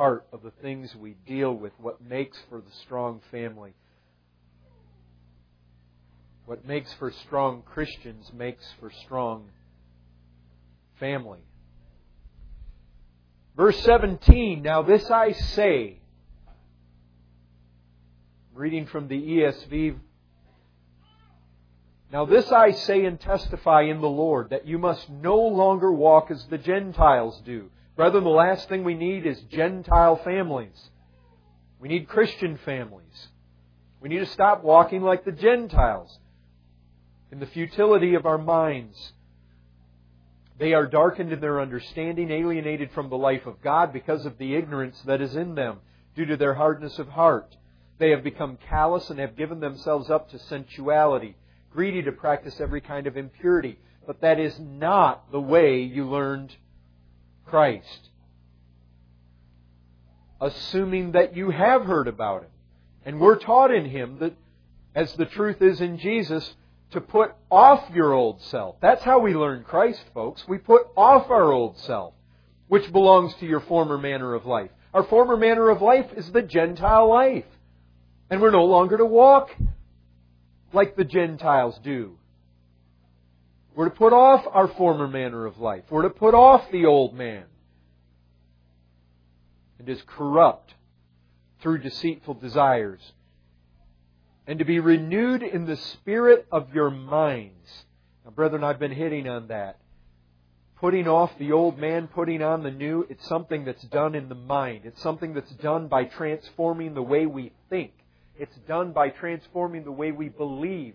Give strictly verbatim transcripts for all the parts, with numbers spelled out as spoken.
heart of the things we deal with, what makes for the strong family. What makes for strong Christians makes for strong family. Verse seventeen, now this I say, reading from the E S V, now this I say and testify in the Lord, that you must no longer walk as the Gentiles do. Brethren, the last thing we need is Gentile families. We need Christian families. We need to stop walking like the Gentiles in the futility of our minds. They are darkened in their understanding, alienated from the life of God because of the ignorance that is in them, due to their hardness of heart. They have become callous and have given themselves up to sensuality, greedy to practice every kind of impurity. But that is not the way you learned Christ. Assuming that you have heard about Him, and were taught in Him, that as the truth is in Jesus, to put off your old self. That's how we learn Christ, folks. We put off our old self, which belongs to your former manner of life. Our former manner of life is the Gentile life. And we're no longer to walk like the Gentiles do. We're to put off our former manner of life. We're to put off the old man. It is corrupt through deceitful desires. And to be renewed in the spirit of your minds. Now, brethren, I've been hitting on that. Putting off the old man, putting on the new, it's something that's done in the mind. It's something that's done by transforming the way we think. It's done by transforming the way we believe.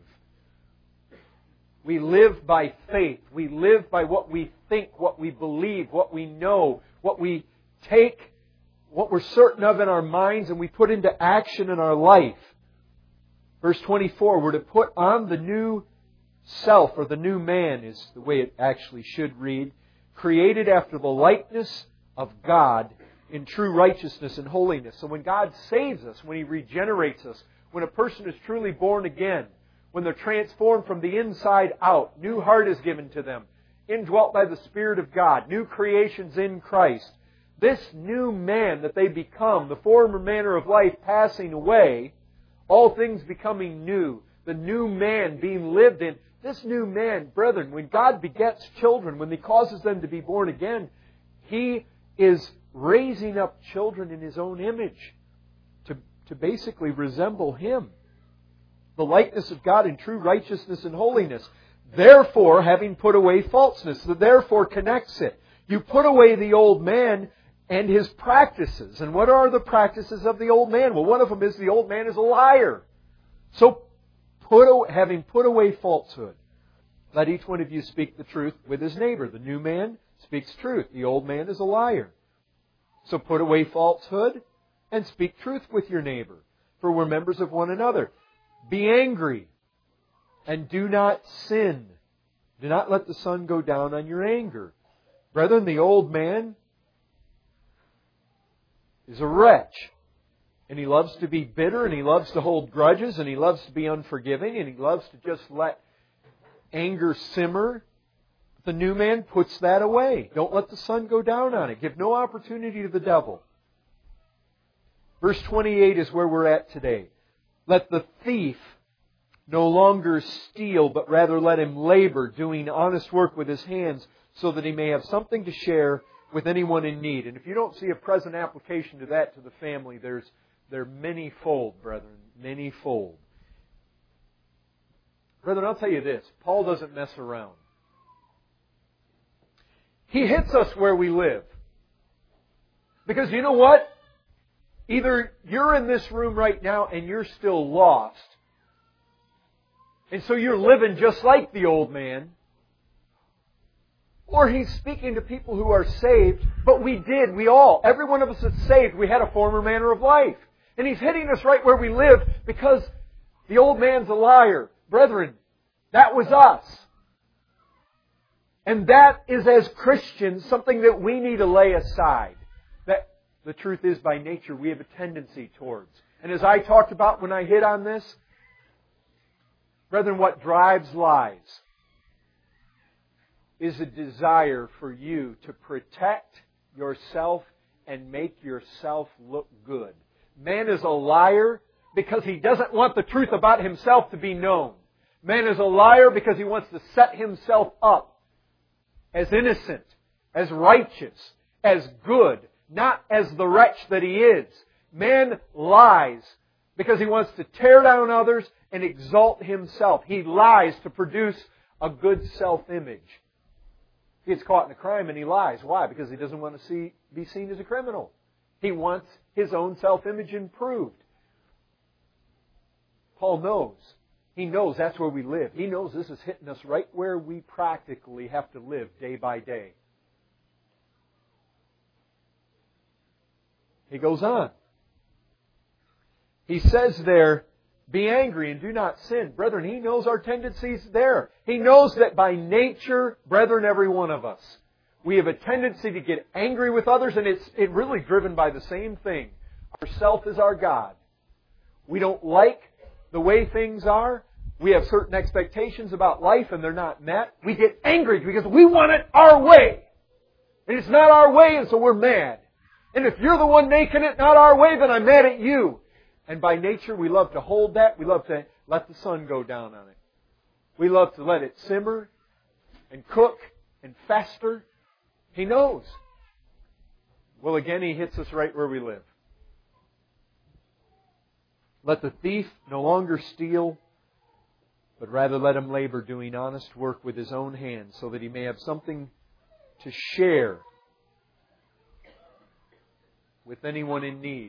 We live by faith. We live by what we think, what we believe, what we know, what we take, what we're certain of in our minds, and we put into action in our life. Verse twenty-four, we're to put on the new self, or the new man is the way it actually should read, created after the likeness of God in true righteousness and holiness. So when God saves us, when He regenerates us, when a person is truly born again, when they're transformed from the inside out, new heart is given to them, indwelt by the Spirit of God, new creations in Christ, this new man that they become, the former manner of life passing away, all things becoming new, the new man being lived in. This new man, brethren, when God begets children, when He causes them to be born again, He is raising up children in His own image to, to basically resemble Him. The likeness of God in true righteousness and holiness. Therefore, having put away falseness. The therefore connects it. You put away the old man and his practices. And what are the practices of the old man? Well, one of them is the old man is a liar. So, put, having put away falsehood, let each one of you speak the truth with his neighbor. The new man speaks truth. The old man is a liar. So put away falsehood and speak truth with your neighbor. For we're members of one another. Be angry and do not sin. Do not let the sun go down on your anger. Brethren, the old man is a wretch. And he loves to be bitter, and he loves to hold grudges, and he loves to be unforgiving, and he loves to just let anger simmer. The new man puts that away. Don't let the sun go down on it. Give no opportunity to the devil. Verse twenty-eight is where we're at today. Let the thief no longer steal, but rather let him labor, doing honest work with his hands, so that he may have something to share with anyone in need. And if you don't see a present application to that to the family, there's they're many-fold, brethren, many-fold. Brethren, I'll tell you this. Paul doesn't mess around. He hits us where we live. Because you know what? Either you're in this room right now and you're still lost. And so you're living just like the old man. Or He's speaking to people who are saved. But we did, we all, every one of us that's saved, we had a former manner of life. And He's hitting us right where we live because the old man's a liar. Brethren, that was us. And that is, as Christians, something that we need to lay aside. That the truth is, by nature, we have a tendency towards. And as I talked about when I hit on this, brethren, what drives lies is a desire for you to protect yourself and make yourself look good. Man is a liar because he doesn't want the truth about himself to be known. Man is a liar because he wants to set himself up as innocent, as righteous, as good, not as the wretch that he is. Man lies because he wants to tear down others and exalt himself. He lies to produce a good self-image. He gets caught in a crime and he lies. Why? Because he doesn't want to see, be seen as a criminal. He wants his own self-image improved. Paul knows. He knows that's where we live. He knows this is hitting us right where we practically have to live day by day. He goes on. He says there, be angry and do not sin. Brethren, He knows our tendencies there. He knows that by nature, brethren, every one of us, we have a tendency to get angry with others, and it's it really driven by the same thing. Ourself is our God. We don't like the way things are. We have certain expectations about life and they're not met. We get angry because we want it our way. And it's not our way, and so we're mad. And if you're the one making it not our way, then I'm mad at you. And by nature, we love to hold that. We love to let the sun go down on it. We love to let it simmer and cook and fester. He knows. Well, again, He hits us right where we live. Let the thief no longer steal, but rather let him labor doing honest work with his own hands, so that he may have something to share with anyone in need.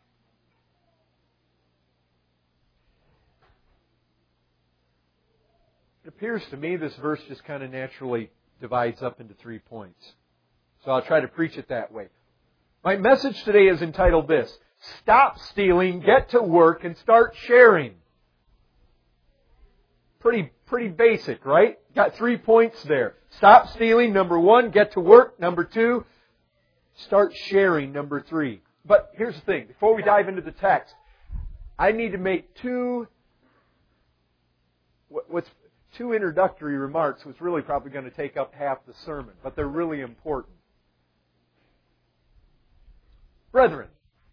It appears to me this verse just kind of naturally divides up into three points. So I'll try to preach it that way. My message today is entitled this: Stop stealing, get to work, and start sharing. Pretty, pretty basic, right? Got three points there. Stop stealing, number one. Get to work, number two. Start sharing, number three. But here's the thing. Before we dive into the text, I need to make two, what's two introductory remarks, which really probably going to take up half the sermon, but they're really important. Brethren,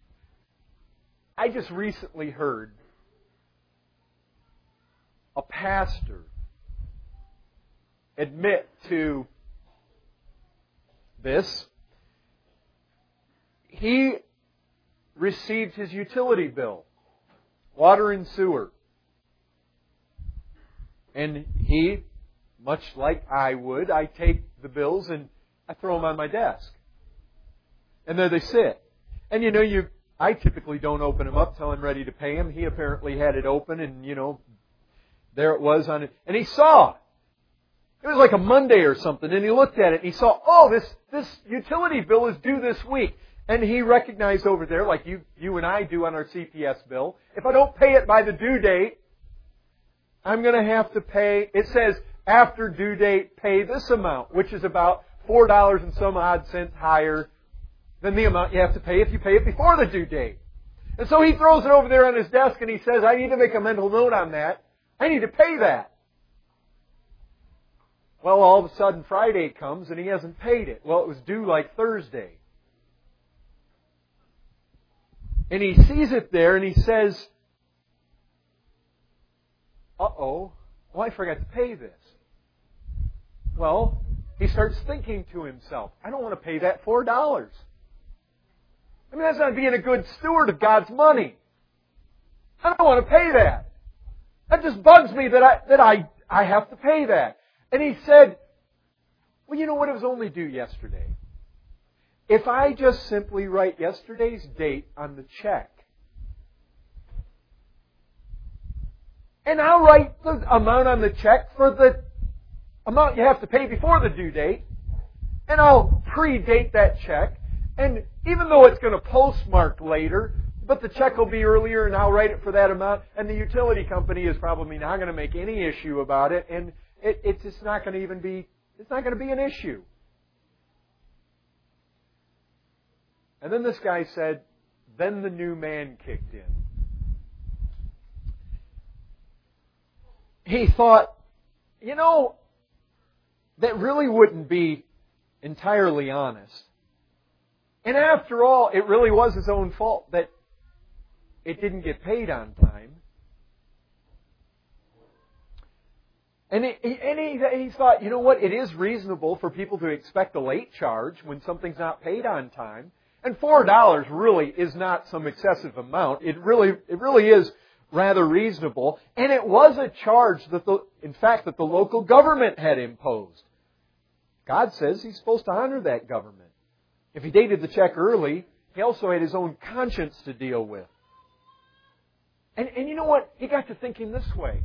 I just recently heard a pastor admit to this. He received his utility bill, water and sewer. And he, much like I would, I take the bills and I throw them on my desk. And there they sit. And you know, you I typically don't open them up till I'm ready to pay him. He apparently had it open, and you know, there it was on it. And he saw. It was like a Monday or something, and he looked at it and he saw, oh, this, this utility bill is due this week. And he recognized over there, like you, you and I do on our C P S bill, if I don't pay it by the due date, I'm going to have to pay, it says, after due date, pay this amount, which is about four dollars and some odd cents higher than the amount you have to pay if you pay it before the due date. And so he throws it over there on his desk and he says, I need to make a mental note on that. I need to pay that. Well, all of a sudden Friday comes and he hasn't paid it. Well, it was due like Thursday. And he sees it there and he says, uh-oh, well, I forgot to pay this. Well, he starts thinking to himself, I don't want to pay that four dollars. I mean, that's not being a good steward of God's money. I don't want to pay that. That just bugs me that I that I, I have to pay that. And he said, well, you know what? It was only due yesterday. If I just simply write yesterday's date on the check, and I'll write the amount on the check for the amount you have to pay before the due date, and I'll predate that check, and even though it's going to postmark later, but the check will be earlier and I'll write it for that amount, and the utility company is probably not going to make any issue about it, and it, it's just not going to even be, it's not going to be an issue. And then this guy said, then the new man kicked in. He thought, you know, that really wouldn't be entirely honest. And after all, it really was his own fault that it didn't get paid on time. And, it, and he, he thought, you know what, it is reasonable for people to expect a late charge when something's not paid on time. And four dollars really is not some excessive amount. It really, it really is rather reasonable. And it was a charge that the, in fact, that the local government had imposed. God says He's supposed to honor that government. If he dated the check early, he also had his own conscience to deal with. And, and you know what? He got to thinking this way.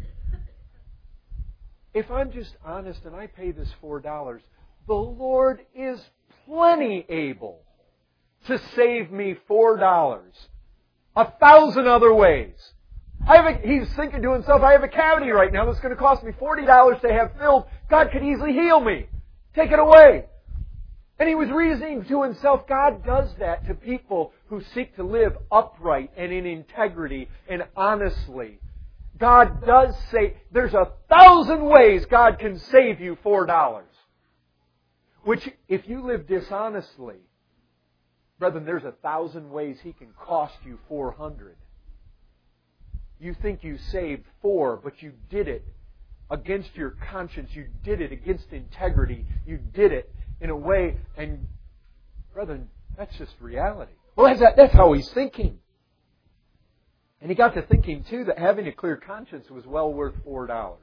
If I'm just honest and I pay this four dollars, the Lord is plenty able to save me four dollars a thousand other ways. I have a, he's thinking to himself, I have a cavity right now that's going to cost me forty dollars to have filled. God could easily heal me. Take it away. And he was reasoning to himself, God does that to people who seek to live upright and in integrity and honestly. God does say, there's a thousand ways God can save you four dollars. Which, if you live dishonestly, brethren, there's a thousand ways He can cost you four hundred. You think you saved four, but you did it against your conscience. You did it against integrity. You did it in a way, and brethren, that's just reality. Well, that's, that's how he's thinking. And he got to thinking, too, that having a clear conscience was well worth four dollars.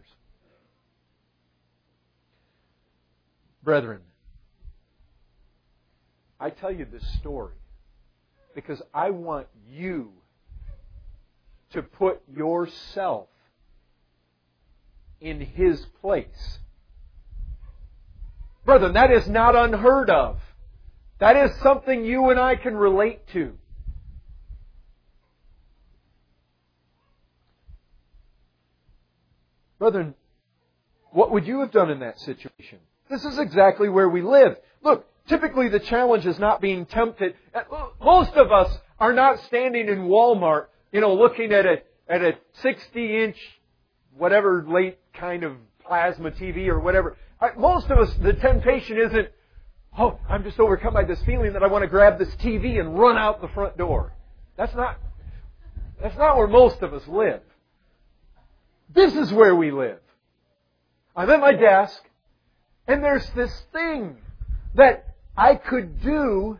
Brethren, I tell you this story because I want you to put yourself in His place. Brethren, that is not unheard of. That is something you and I can relate to. Brethren, what would you have done in that situation? This is exactly where we live. Look, typically the challenge is not being tempted. Most of us are not standing in Walmart, you know, looking at a at a sixty inch, whatever late kind of plasma T V or whatever. Most of us, the temptation isn't, oh, I'm just overcome by this feeling that I want to grab this T V and run out the front door. That's not, that's not where most of us live. This is where we live. I'm at my desk, and there's this thing that I could do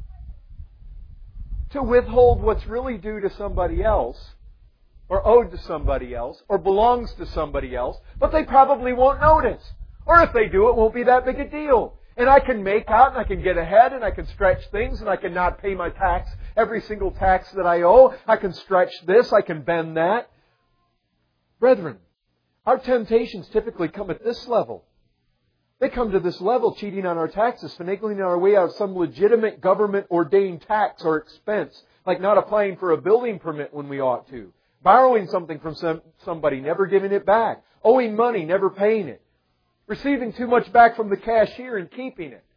to withhold what's really due to somebody else, or owed to somebody else, or belongs to somebody else, but they probably won't notice. Or if they do, it won't be that big a deal. And I can make out, and I can get ahead, and I can stretch things, and I can not pay my tax, every single tax that I owe. I can stretch this, I can bend that. Brethren, our temptations typically come at this level. They come to this level, cheating on our taxes, finagling our way out of some legitimate government-ordained tax or expense, like not applying for a building permit when we ought to, borrowing something from some, somebody, never giving it back, owing money, never paying it, receiving too much back from the cashier and keeping it.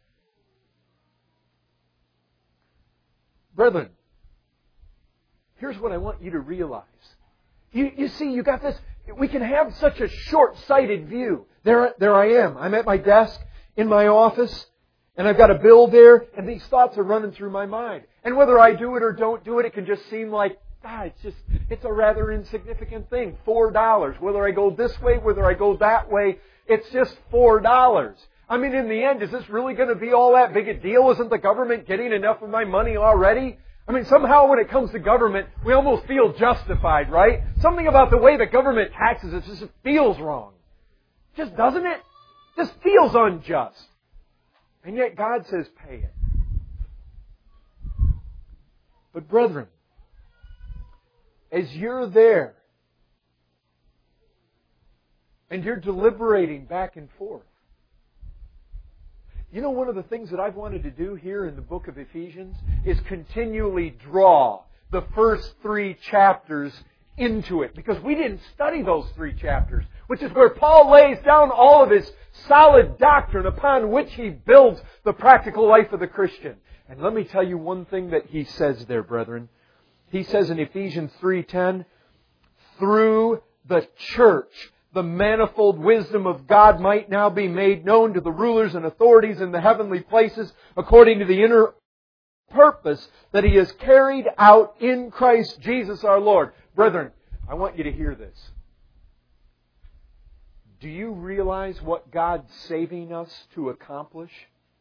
Brethren, here's what I want you to realize. You, you see, you got this. We can have such a short-sighted view. There, there I am. I'm at my desk in my office, and I've got a bill there, and these thoughts are running through my mind. And whether I do it or don't do it, it can just seem like, ah, it's just, it's a rather insignificant thing. Four dollars. Whether I go this way, whether I go that way, it's just four dollars. I mean, in the end, is this really going to be all that big a deal? Isn't the government getting enough of my money already? I mean, somehow when it comes to government, we almost feel justified, right? Something about the way the government taxes us just feels wrong. Just doesn't it? Just feels unjust. And yet God says, pay it. But brethren, as you're there, and you're deliberating back and forth, you know, one of the things that I've wanted to do here in the book of Ephesians is continually draw the first three chapters into it. Because we didn't study those three chapters, which is where Paul lays down all of his solid doctrine upon which he builds the practical life of the Christian. And let me tell you one thing that he says there, brethren. He says in Ephesians three ten, through the church, the manifold wisdom of God might now be made known to the rulers and authorities in the heavenly places according to the inner purpose that He has carried out in Christ Jesus our Lord. Brethren, I want you to hear this. Do you realize what God's saving us to accomplish?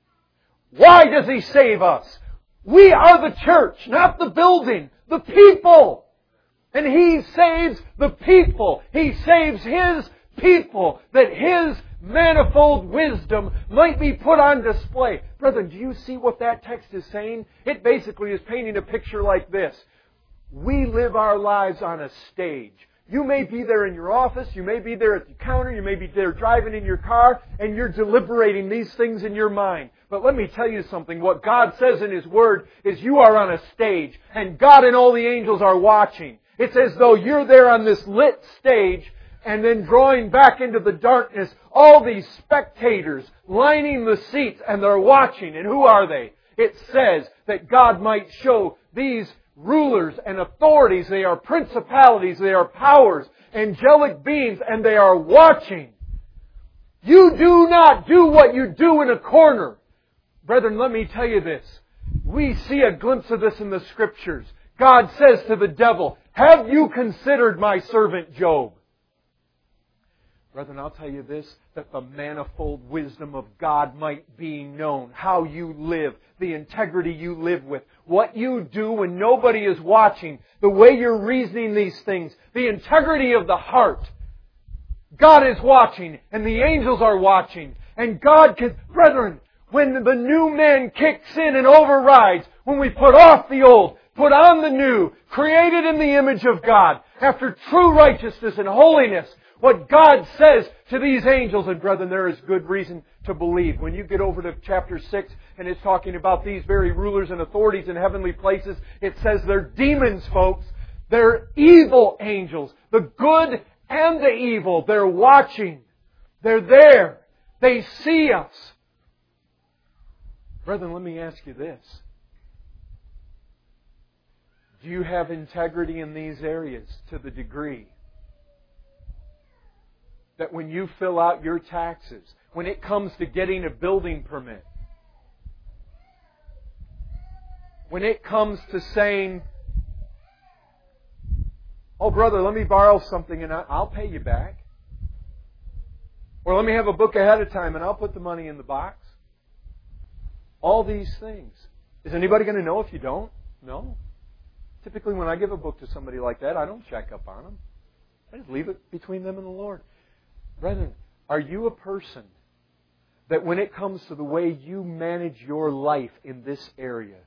Why does He save us? We are the church, not the building, the people. And He saves the people. He saves His people that His manifold wisdom might be put on display. Brethren, do you see what that text is saying? It basically is painting a picture like this. We live our lives on a stage. You may be there in your office, you may be there at the counter, you may be there driving in your car, and you're deliberating these things in your mind. But let me tell you something. What God says in His Word is you are on a stage, and God and all the angels are watching. It's as though you're there on this lit stage, and then drawing back into the darkness all these spectators lining the seats, and they're watching. And who are they? It says that God might show these rulers and authorities, they are principalities, they are powers, angelic beings, and they are watching. You do not do what you do in a corner. Brethren, let me tell you this. We see a glimpse of this in the Scriptures. God says to the devil, "Have you considered my servant Job?" Brethren, I'll tell you this, that the manifold wisdom of God might be known. How you live, the integrity you live with, what you do when nobody is watching, the way you're reasoning these things, the integrity of the heart. God is watching, and the angels are watching. And God can, brethren, when the new man kicks in and overrides, when we put off the old, put on the new, created in the image of God, after true righteousness and holiness, what God says to these angels, and brethren, there is good reason to believe. When you get over to chapter six, and it's talking about these very rulers and authorities in heavenly places, it says they're demons, folks. They're evil angels. The good and the evil. They're watching. They're there. They see us. Brethren, let me ask you this. Do you have integrity in these areas to the degree that when you fill out your taxes, when it comes to getting a building permit, when it comes to saying, "Oh, brother, let me borrow something and I'll pay you back," or "Let me have a book ahead of time and I'll put the money in the box," all these things. Is anybody going to know if you don't? No. Typically when I give a book to somebody like that, I don't check up on them. I just leave it between them and the Lord. Brethren, are you a person that when it comes to the way you manage your life in this area,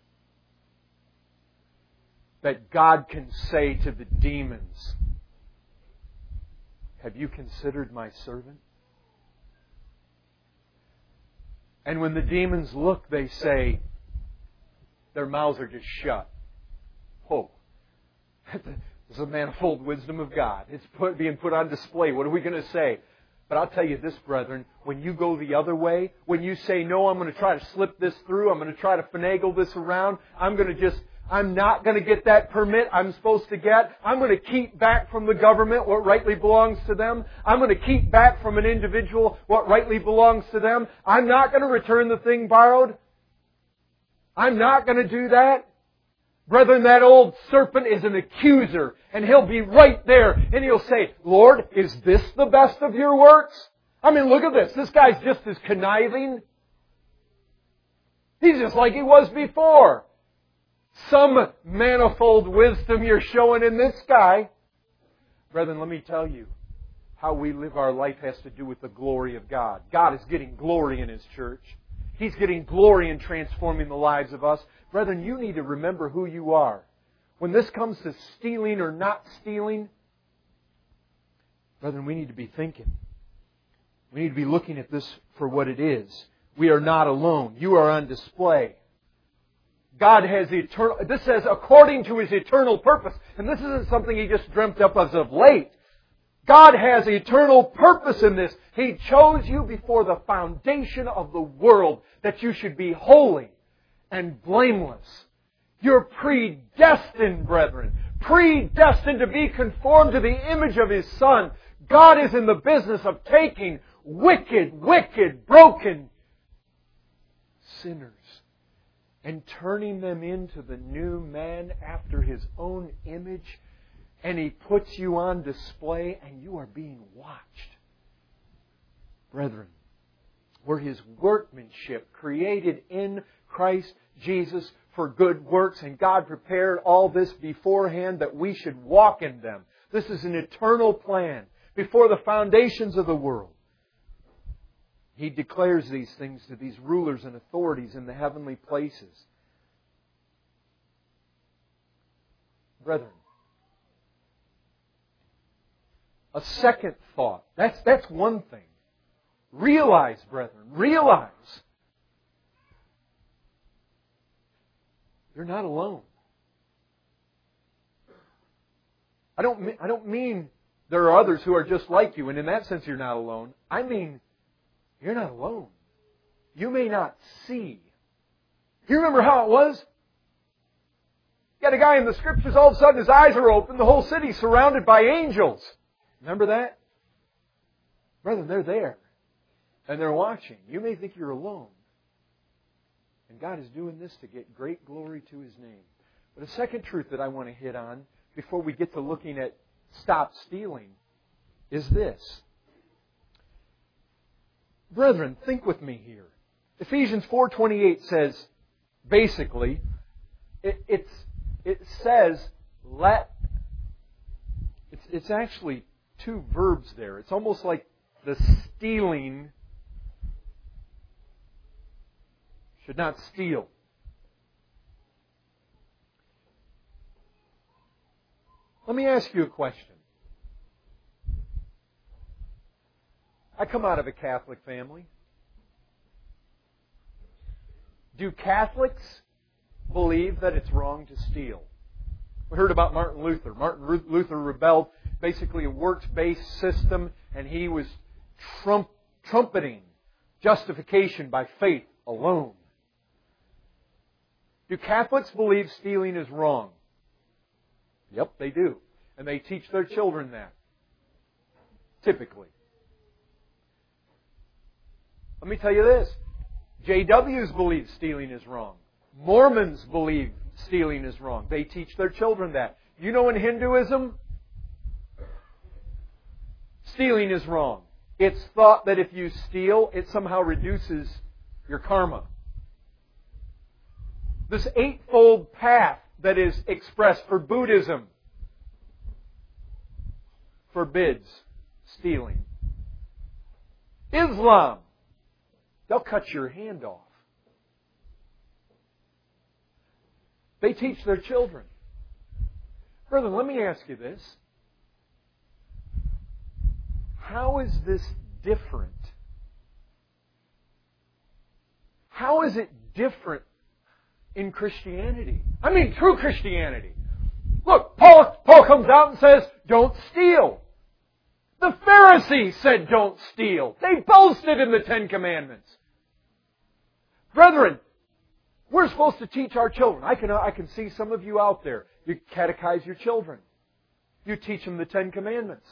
that God can say to the demons, "Have you considered my servant?" And when the demons look, they say, their mouths are just shut. Oh, this is the manifold wisdom of God. It's put, being put on display. What are we going to say? But I'll tell you this, brethren, when you go the other way, when you say, "No, I'm going to try to slip this through, I'm going to try to finagle this around, I'm going to just, I'm not going to get that permit I'm supposed to get, I'm going to keep back from the government what rightly belongs to them, I'm going to keep back from an individual what rightly belongs to them, I'm not going to return the thing borrowed, I'm not going to do that." Brethren, that old serpent is an accuser, and he'll be right there, and he'll say, "Lord, is this the best of your works?" I mean, look at this. This guy's just as conniving. He's just like he was before. Some manifold wisdom you're showing in this guy. Brethren, let me tell you, how we live our life has to do with the glory of God. God is getting glory in His church. He's getting glory in transforming the lives of us. Brethren, you need to remember who you are. When this comes to stealing or not stealing, brethren, we need to be thinking. We need to be looking at this for what it is. We are not alone. You are on display. God has eternal, this says according to His eternal purpose. And this isn't something He just dreamt up as of late. God has eternal purpose in this. He chose you before the foundation of the world that you should be holy and blameless. You're predestined, brethren. Predestined to be conformed to the image of His Son. God is in the business of taking wicked, wicked, broken sinners and turning them into the new man after His own image. And He puts you on display and you are being watched. Brethren, we're His workmanship, created in Christ Jesus for good works, and God prepared all this beforehand that we should walk in them. This is an eternal plan before the foundations of the world. He declares these things to these rulers and authorities in the heavenly places. Brethren, a second thought. That's, that's one thing. Realize, brethren, realize you're not alone. I don't, I don't mean there are others who are just like you, and in that sense you're not alone. I mean, you're not alone. You may not see. You remember how it was? You got a guy in the Scriptures, all of a sudden his eyes are open, the whole city's surrounded by angels. Remember that? Brethren, they're there. And they're watching. You may think you're alone. And God is doing this to get great glory to His name. But a second truth that I want to hit on before we get to looking at stop stealing is this. Brethren, think with me here. Ephesians four twenty-eight says, basically, it, it's, it says, let, it's, it's actually two verbs there. It's almost like the stealing should not steal. Let me ask you a question. I come out of a Catholic family. Do Catholics believe that it's wrong to steal? We heard about Martin Luther. Martin Luther rebelled, basically a works-based system, and he was trump, trumpeting justification by faith alone. Do Catholics believe stealing is wrong? Yep, they do. And they teach their children that. Typically. Let me tell you this. J Ws believe stealing is wrong. Mormons believe stealing is wrong. They teach their children that. You know, in Hinduism, stealing is wrong. It's thought that if you steal, it somehow reduces your karma. This eightfold path that is expressed for Buddhism forbids stealing. Islam, they'll cut your hand off. They teach their children. Brethren, let me ask you this. How is this different? How is it different in Christianity? I mean, true Christianity. Look, Paul, Paul comes out and says, don't steal. The Pharisees said, don't steal. They boasted in the Ten Commandments. Brethren, we're supposed to teach our children. I can, I can see some of you out there. You catechize your children. You teach them the Ten Commandments.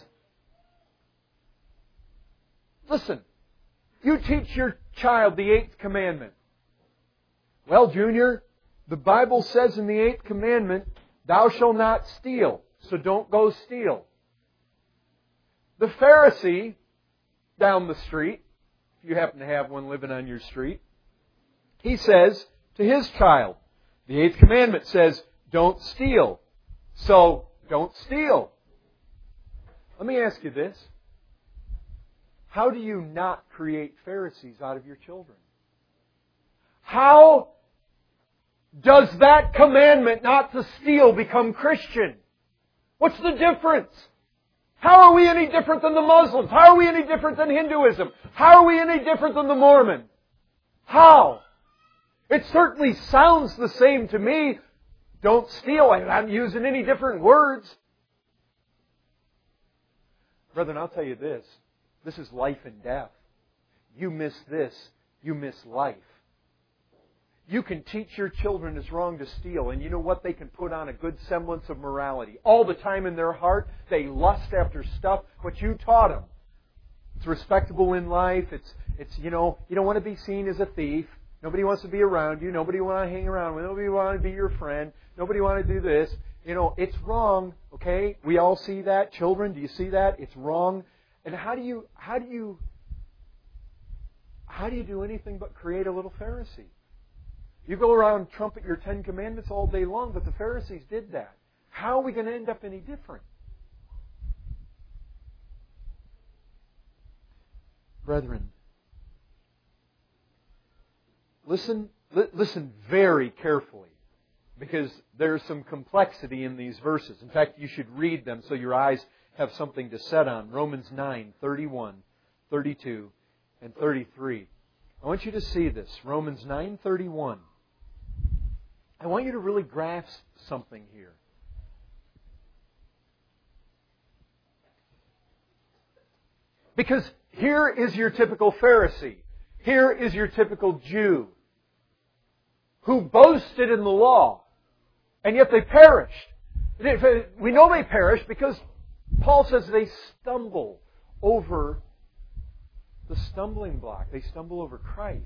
Listen, you teach your child the Eighth Commandment. Well, Junior, the Bible says in the Eighth Commandment, thou shalt not steal, so don't go steal. The Pharisee down the street, if you happen to have one living on your street, he says to his child, the Eighth Commandment says, don't steal, so don't steal. Let me ask you this. How do you not create Pharisees out of your children? How does that commandment not to steal become Christian? What's the difference? How are we any different than the Muslims? How are we any different than Hinduism? How are we any different than the Mormon? How? It certainly sounds the same to me. Don't steal. I'm not using any different words. Brethren, I'll tell you this. This is life and death. You miss this, you miss life. You can teach your children it's wrong to steal, and you know what? They can put on a good semblance of morality. All the time in their heart, they lust after stuff, but you taught them. It's respectable in life. It's, it's you know, you don't want to be seen as a thief. Nobody wants to be around you. Nobody wants to hang around with you. Nobody wants to be your friend. Nobody wants to do this. You know, it's wrong, okay? We all see that. Children, do you see that? It's wrong. And how do you, how do you, how do you do anything but create a little Pharisee? You go around and trumpet your Ten Commandments all day long, but the Pharisees did that. How are we going to end up any different? Brethren, listen, li- listen very carefully, because there's some complexity in these verses. In fact, you should read them so your eyes have something to set on. Romans nine, thirty-one, thirty-two, and thirty-three. I want you to see this. Romans nine, thirty-one. I want you to really grasp something here. Because here is your typical Pharisee. Here is your typical Jew who boasted in the law, and yet they perished. We know they perished because Paul says they stumble over the stumbling block. They stumble over Christ.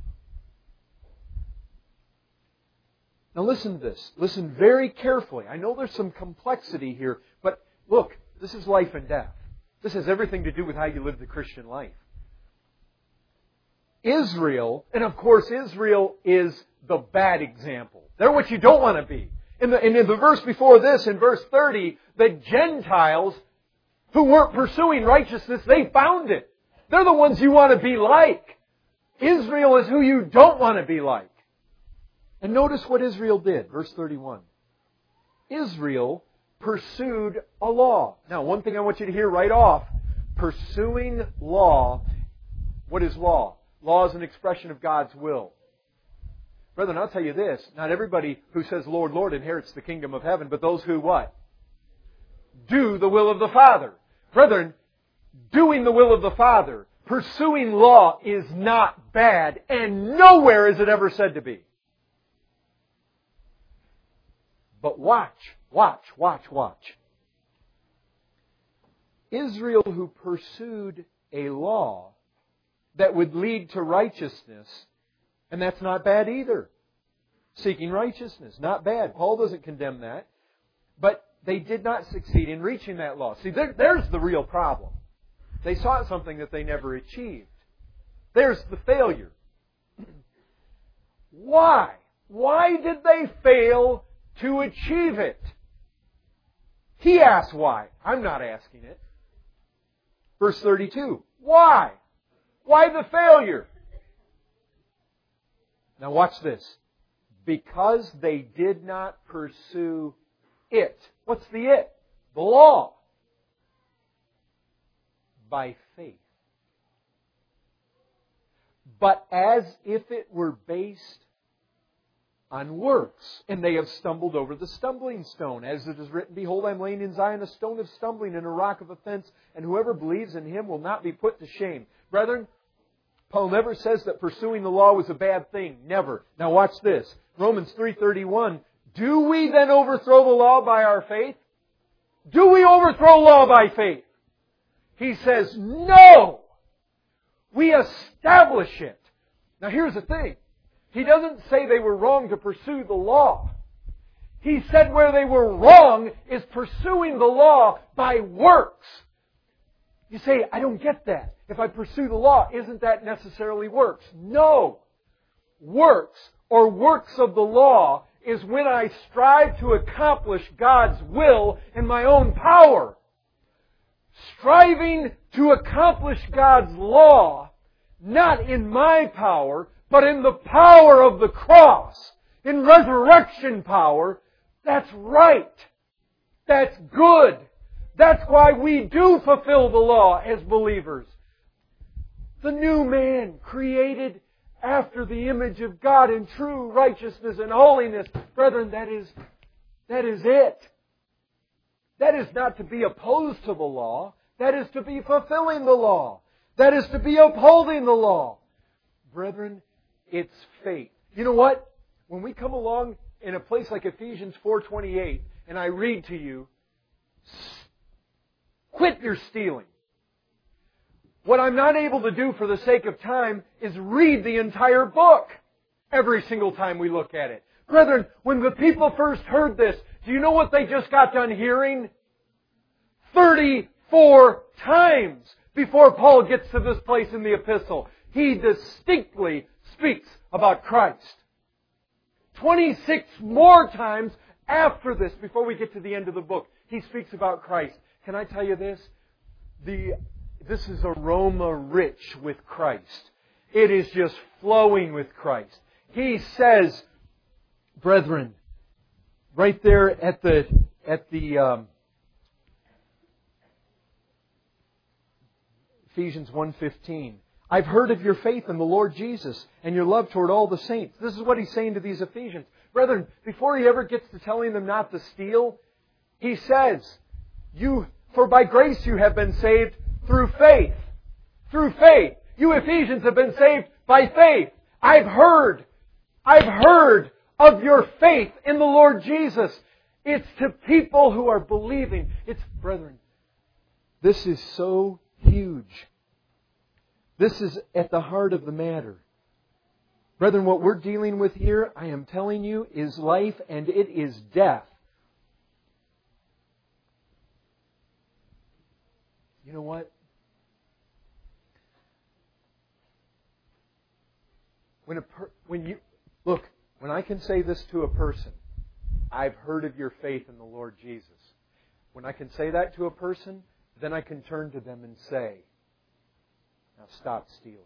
Now listen to this. Listen very carefully. I know there's some complexity here, but look, this is life and death. This has everything to do with how you live the Christian life. Israel, and of course Israel is the bad example. They're what you don't want to be. In the, in the verse before this, in verse thirty, the Gentiles who weren't pursuing righteousness, they found it. They're the ones you want to be like. Israel is who you don't want to be like. And notice what Israel did. Verse thirty-one. Israel pursued a law. Now, one thing I want you to hear right off. Pursuing law. What is law? Law is an expression of God's will. Brethren, I'll tell you this. Not everybody who says, Lord, Lord, inherits the kingdom of heaven, but those who what? Do the will of the Father. Brethren, doing the will of the Father, pursuing law is not bad, and nowhere is it ever said to be. But watch, watch, watch, watch. Israel who pursued a law that would lead to righteousness, and that's not bad either. Seeking righteousness, not bad. Paul doesn't condemn that. But they did not succeed in reaching that law. See, there, there's the real problem. They sought something that they never achieved. There's the failure. Why? Why did they fail to achieve it? He asks why. I'm not asking it. Verse thirty-two. Why? Why the failure? Now watch this. Because they did not pursue it. What's the it? The law. By faith. But as if it were based on works. And they have stumbled over the stumbling stone. As it is written, Behold, I am laying in Zion a stone of stumbling and a rock of offense, and whoever believes in Him will not be put to shame. Brethren, Paul never says that pursuing the law was a bad thing. Never. Now watch this. Romans three thirty-one. Do we then overthrow the law by our faith? Do we overthrow law by faith? He says, no! We establish it. Now here's the thing. He doesn't say they were wrong to pursue the law. He said where they were wrong is pursuing the law by works. You say, I don't get that. If I pursue the law, isn't that necessarily works? No. Works, or works of the law, is when I strive to accomplish God's will in my own power. Striving to accomplish God's law, not in my power, but in the power of the cross, in resurrection power, that's right. That's good. That's why we do fulfill the law as believers. The new man created after the image of God in true righteousness and holiness. Brethren, that is, that is it. That is not to be opposed to the law. That is to be fulfilling the law. That is to be upholding the law. Brethren, it's faith. You know what? When we come along in a place like Ephesians four twenty-eight, and I read to you, quit your stealing. What I'm not able to do for the sake of time is read the entire book. every single time we look at it. Brethren, when the people first heard this, do you know what they just got done hearing? thirty-four times before Paul gets to this place in the epistle. He distinctly speaks about Christ. twenty-six more times after this, before we get to the end of the book, he speaks about Christ. Can I tell you this? The, this is aroma rich with Christ. It is just flowing with Christ. He says, brethren, right there at the at the um, Ephesians one fifteen. I've heard of your faith in the Lord Jesus and your love toward all the saints. This is what he's saying to these Ephesians. Brethren, before he ever gets to telling them not to steal, he says, "You, for by grace you have been saved through faith." Through faith. You Ephesians have been saved by faith. I've heard, I've heard of your faith in the Lord Jesus. It's to people who are believing. It's, brethren, this is so huge. This is at the heart of the matter. Brethren, what we're dealing with here, I am telling you, is life and it is death. You know what? When a per, when you look, when I can say this to a person, I've heard of your faith in the Lord Jesus. When I can say that to a person, then I can turn to them and say, now stop stealing.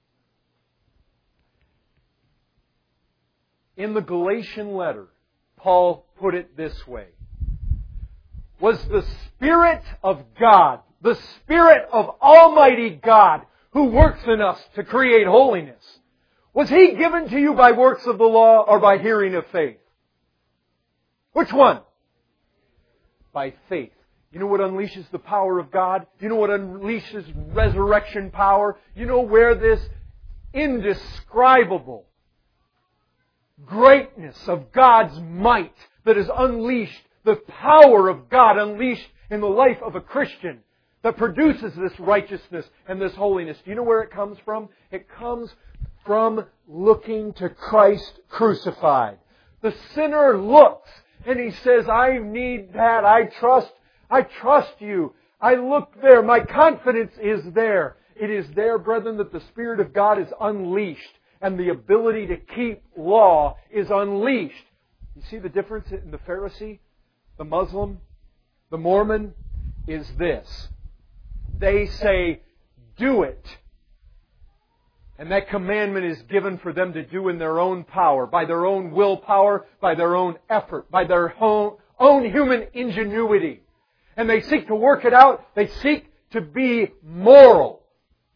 In the Galatian letter, Paul put it this way. Was the Spirit of God, the Spirit of Almighty God, who works in us to create holiness, was He given to you by works of the law or by hearing of faith? Which one? By faith. You know what unleashes the power of God? You know what unleashes resurrection power? You know where this indescribable greatness of God's might that is unleashed, the power of God unleashed in the life of a Christian that produces this righteousness and this holiness. Do you know where it comes from? It comes from looking to Christ crucified. The sinner looks and he says, I need that. I trust, I trust you. I look there. My confidence is there. It is there, brethren, that the Spirit of God is unleashed and the ability to keep law is unleashed. You see the difference in the Pharisee, the Muslim, the Mormon is this. They say, do it. And that commandment is given for them to do in their own power, by their own willpower, by their own effort, by their own, own human ingenuity. And they seek to work it out. They seek to be moral.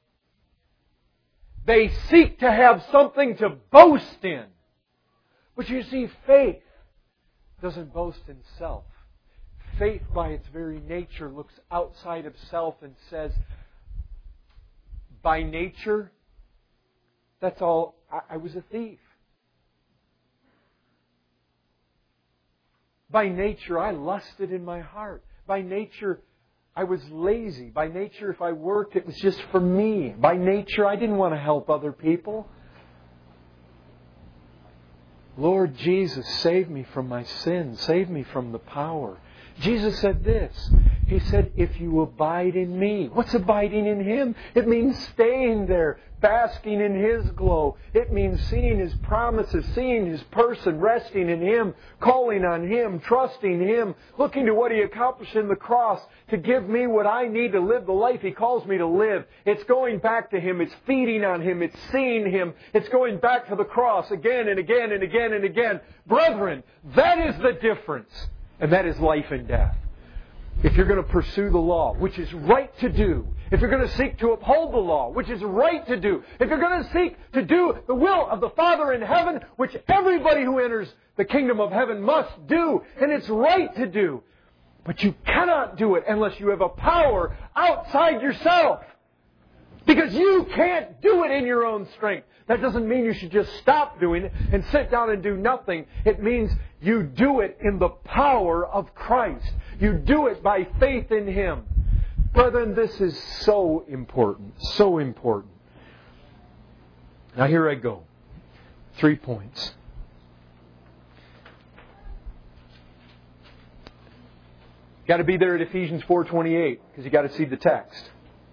They seek to have something to boast in. But you see, faith doesn't boast in self. Faith, by its very nature, looks outside of self and says, by nature, that's all. I, I was a thief. By nature, I lusted in my heart. By nature, I was lazy. By nature, if I worked, it was just for me. By nature, I didn't want to help other people. Lord Jesus, save me from my sin. Save me from the power. Jesus said this. He said, if you abide in me. What's abiding in Him? It means staying there, basking in His glow. It means seeing His promises, seeing His person, resting in Him, calling on Him, trusting Him, looking to what He accomplished in the cross to give me what I need to live the life He calls me to live. It's going back to Him. It's feeding on Him. It's seeing Him. It's going back to the cross again and again and again and again. Brethren, that is the difference. And that is life and death. If you're going to pursue the law, which is right to do, if you're going to seek to uphold the law, which is right to do, if you're going to seek to do the will of the Father in heaven, which everybody who enters the kingdom of heaven must do, and it's right to do, but you cannot do it unless you have a power outside yourself. Because you can't do it in your own strength. That doesn't mean you should just stop doing it and sit down and do nothing. It means you do it in the power of Christ. You do it by faith in Him. Brethren, this is so important. So important. Now here I go. Three points. Got to be there at Ephesians four twenty-eight because you got to see the text.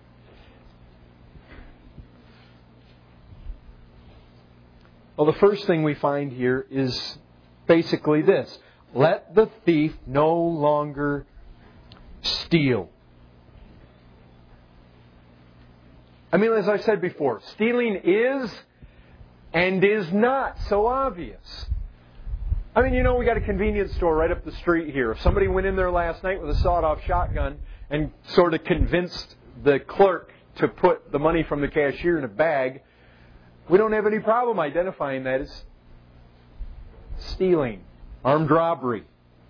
Well, the first thing we find here is basically this. Let the thief no longer steal. I mean, as I said before, stealing is and is not so obvious. I mean, you know, we got a convenience store right up the street here. If somebody went in there last night with a sawed-off shotgun and sort of convinced the clerk to put the money from the cashier in a bag, we don't have any problem identifying that as stealing, armed robbery.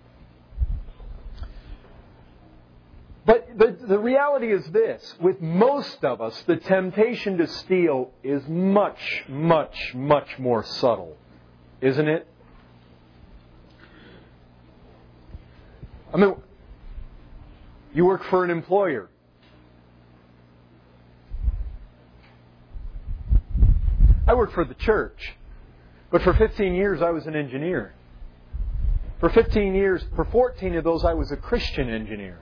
But the, the reality is this. With most of us, the temptation to steal is much, much, much more subtle. Isn't it? I mean, you work for an employer. I work for the church. But for fifteen years, I was an engineer. For fifteen years, for fourteen of those, I was a Christian engineer.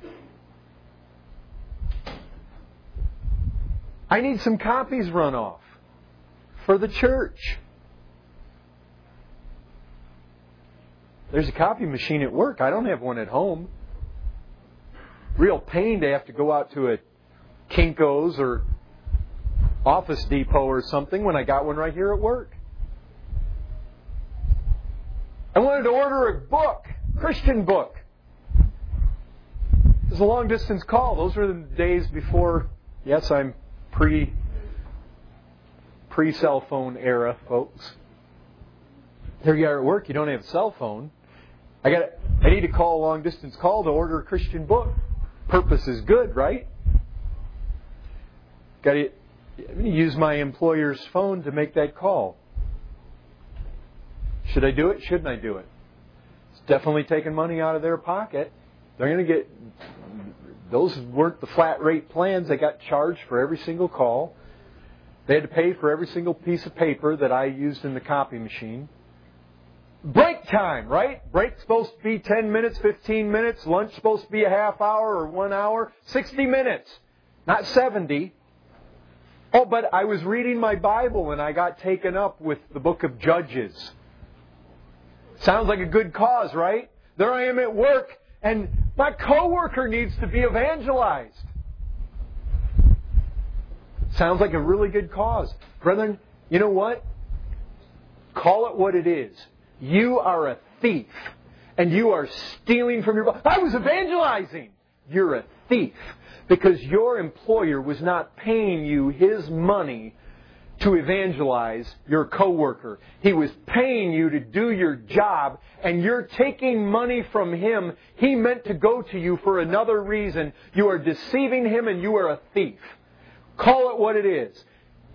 I need some copies run off for the church. There's a copy machine at work. I don't have one at home. Real pain to have to go out to a Kinko's or Office Depot or something when I got one right here at work. I wanted to order a book, Christian book. It was a long distance call. Those were the days before, yes, I'm pre, pre-cell phone era, folks. Here you are at work, you don't have a cell phone. I got. I need to call a long distance call to order a Christian book. Purpose is good, right? Got to use my employer's phone to make that call. Should I do it? Shouldn't I do it? It's definitely taking money out of their pocket. They're going to get. Those weren't the flat rate plans. They got charged for every single call. They had to pay for every single piece of paper that I used in the copy machine. Break time, right? Break's supposed to be ten minutes, fifteen minutes. Lunch supposed to be a half hour or one hour. sixty minutes, not seventy. Oh, but I was reading my Bible and I got taken up with the book of Judges. Sounds like a good cause, right? There I am at work and my coworker needs to be evangelized. Sounds like a really good cause. Brethren, you know what? Call it what it is. You are a thief, and you are stealing from your boss. I was evangelizing. You're a thief, because your employer was not paying you his money to evangelize your coworker. He was paying you to do your job, and you're taking money from him. He meant to go to you for another reason. You are deceiving him, and you are a thief. Call it what it is.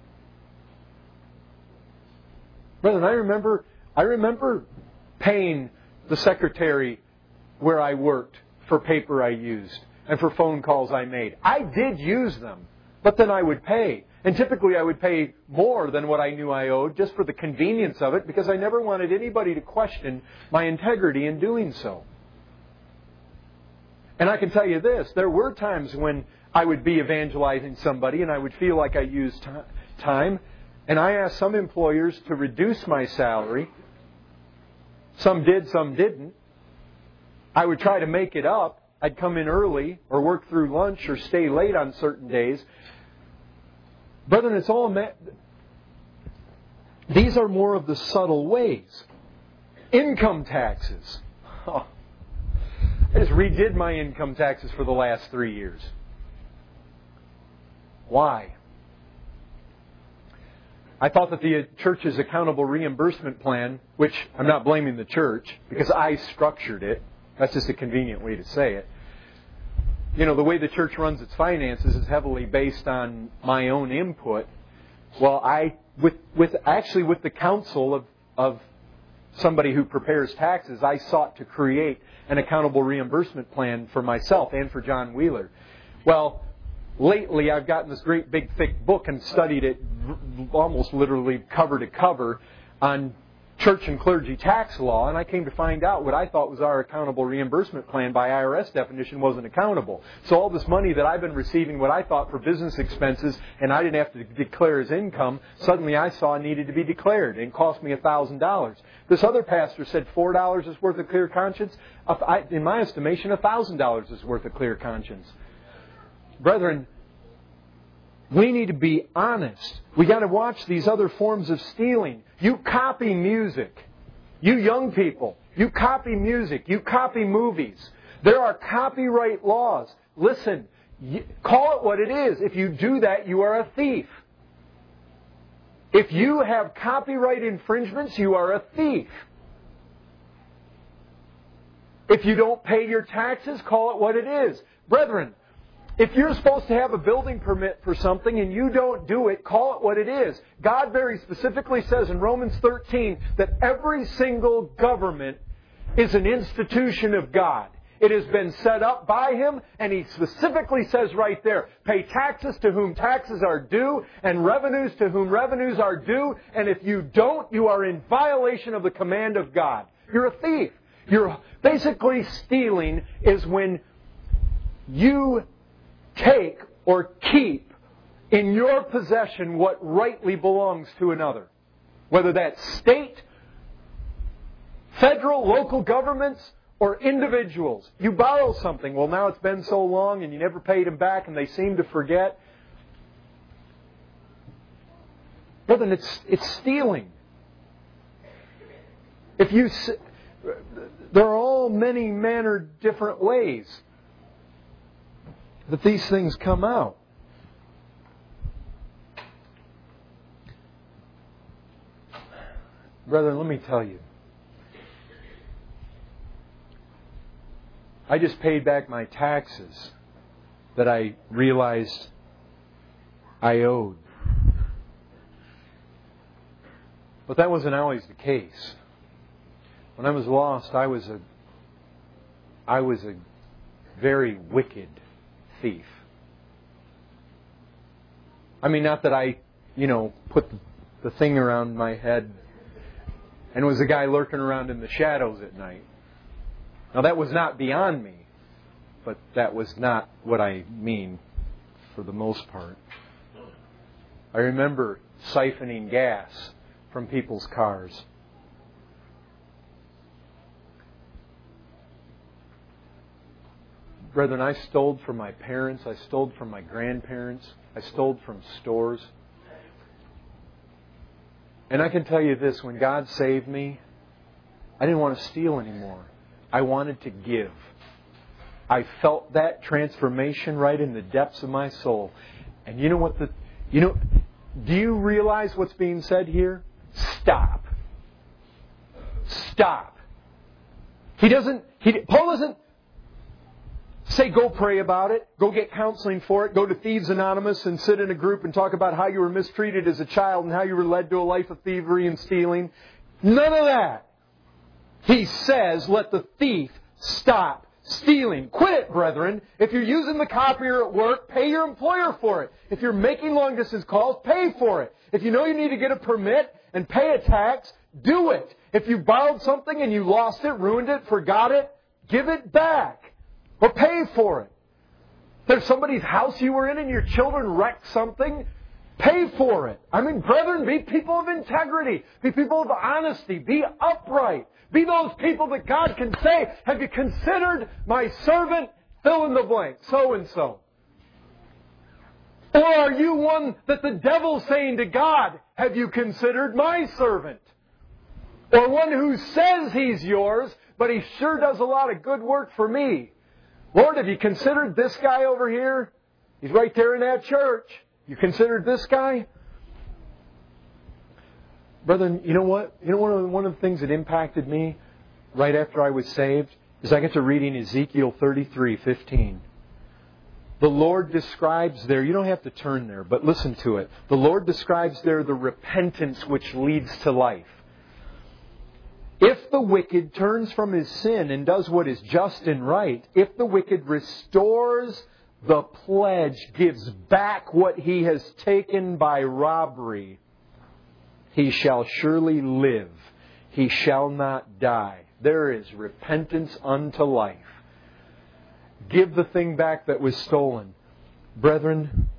Brethren, I remember... I remember paying the secretary where I worked for paper I used and for phone calls I made. I did use them, but then I would pay. And typically I would pay more than what I knew I owed just for the convenience of it, because I never wanted anybody to question my integrity in doing so. And I can tell you this, there were times when I would be evangelizing somebody and I would feel like I used time, and I asked some employers to reduce my salary. Some did, some didn't. I would try to make it up. I'd come in early or work through lunch or stay late on certain days. Brethren, it's all met. These are more of the subtle ways. Income taxes. Oh. I just redid my income taxes for the last three years. Why? I thought that the church's accountable reimbursement plan, which I'm not blaming the church because I structured it. That's just a convenient way to say it. You know, the way the church runs its finances is heavily based on my own input. Well, I, with, with actually with the counsel of, of somebody who prepares taxes, I sought to create an accountable reimbursement plan for myself and for John Wheeler. Well, lately, I've gotten this great big thick book and studied it almost literally cover to cover on church and clergy tax law, and I came to find out what I thought was our accountable reimbursement plan by I R S definition wasn't accountable. So all this money that I've been receiving, what I thought for business expenses, and I didn't have to declare as income, suddenly I saw needed to be declared, and it cost me one thousand dollars. This other pastor said four dollars is worth of clear conscience. In my estimation, one thousand dollars is worth of clear conscience. Brethren, we need to be honest. We got to watch these other forms of stealing. You copy music. You young people, you copy music. You copy movies. There are copyright laws. Listen, call it what it is. If you do that, you are a thief. If you have copyright infringements, you are a thief. If you don't pay your taxes, call it what it is. Brethren, if you're supposed to have a building permit for something and you don't do it, call it what it is. God very specifically says in Romans thirteen that every single government is an institution of God. It has been set up by Him, and He specifically says right there, pay taxes to whom taxes are due, and revenues to whom revenues are due, and if you don't, you are in violation of the command of God. You're a thief. You're basically stealing is when you take or keep in your possession what rightly belongs to another. Whether that's state, federal, local governments, or individuals. You borrow something. Well, now it's been so long and you never paid them back and they seem to forget. Brethren, it's, it's stealing. If you, there are all many manner different ways that these things come out. Brethren, let me tell you. I just paid back my taxes that I realized I owed. But that wasn't always the case. When I was lost, I was a I was a very wicked thief. I mean, not that I, you know, put the thing around my head and was a guy lurking around in the shadows at night. Now, that was not beyond me, but that was not what I mean for the most part. I remember siphoning gas from people's cars. Brethren, I stole from my parents. I stole from my grandparents. I stole from stores. And I can tell you this, when God saved me, I didn't want to steal anymore. I wanted to give. I felt that transformation right in the depths of my soul. And you know what the, you know, do you realize what's being said here? Stop. Stop. He doesn't, he, Paul doesn't say go pray about it, go get counseling for it, go to Thieves Anonymous and sit in a group and talk about how you were mistreated as a child and how you were led to a life of thievery and stealing. None of that. He says, let the thief stop stealing. Quit it, brethren. If you're using the copier at work, pay your employer for it. If you're making long-distance calls, pay for it. If you know you need to get a permit and pay a tax, do it. If you borrowed something and you lost it, ruined it, forgot it, give it back. Or pay for it. If there's somebody's house you were in and your children wrecked something, pay for it. I mean, brethren, be people of integrity. Be people of honesty. Be upright. Be those people that God can say, have you considered my servant, fill in the blank, so-and-so? Or are you one that the devil's saying to God, have you considered my servant? Or one who says he's yours, but he sure does a lot of good work for me. Lord, have you considered this guy over here? He's right there in that church. You considered this guy? Brethren, you know what? You know one of, the, one of the things that impacted me right after I was saved is I get to reading Ezekiel thirty-three fifteen. The Lord describes there, you don't have to turn there, but listen to it. The Lord describes there the repentance which leads to life. If the wicked turns from his sin and does what is just and right, if the wicked restores the pledge, gives back what he has taken by robbery, he shall surely live. he shall not die. There is repentance unto life. Give the thing back that was stolen. Brethren,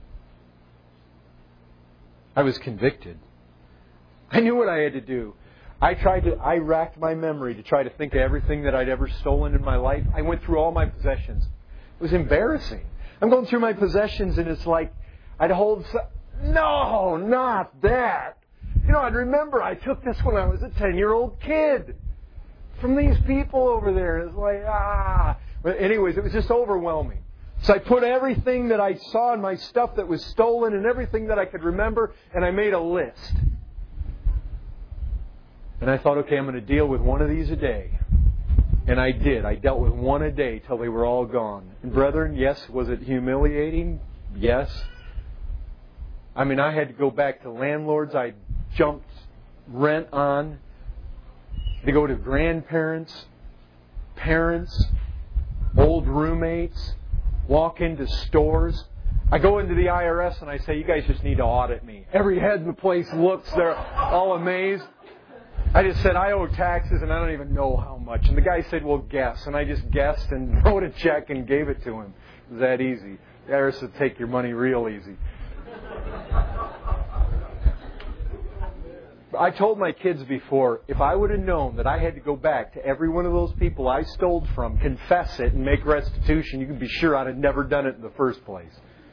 I was convicted. I knew what I had to do. I tried to, I racked my memory to try to think of everything that I'd ever stolen in my life. I went through all my possessions. It was embarrassing. I'm going through my possessions and it's like, I'd hold, no, not that. You know, I'd remember I took this when I was a ten-year-old kid from these people over there. It's like, ah. But anyways, it was just overwhelming. So I put everything that I saw in my stuff that was stolen and everything that I could remember, and I made a list. And I thought, okay, I'm going to deal with one of these a day. And I did. I dealt with one a day till they were all gone. And brethren, yes, was it humiliating? Yes. I mean, I had to go back to landlords I jumped rent on, to go to grandparents, parents, old roommates, walk into stores. I go into the I R S and I say, you guys just need to audit me. Every head in the place looks, they're all amazed. I just said, I owe taxes and I don't even know how much. And the guy said, well, guess. And I just guessed and wrote a check and gave it to him. It was that easy. The I R S would take your money real easy. I told my kids before, if I would have known that I had to go back to every one of those people I stole from, confess it, and make restitution, you can be sure I'd have never done it in the first place.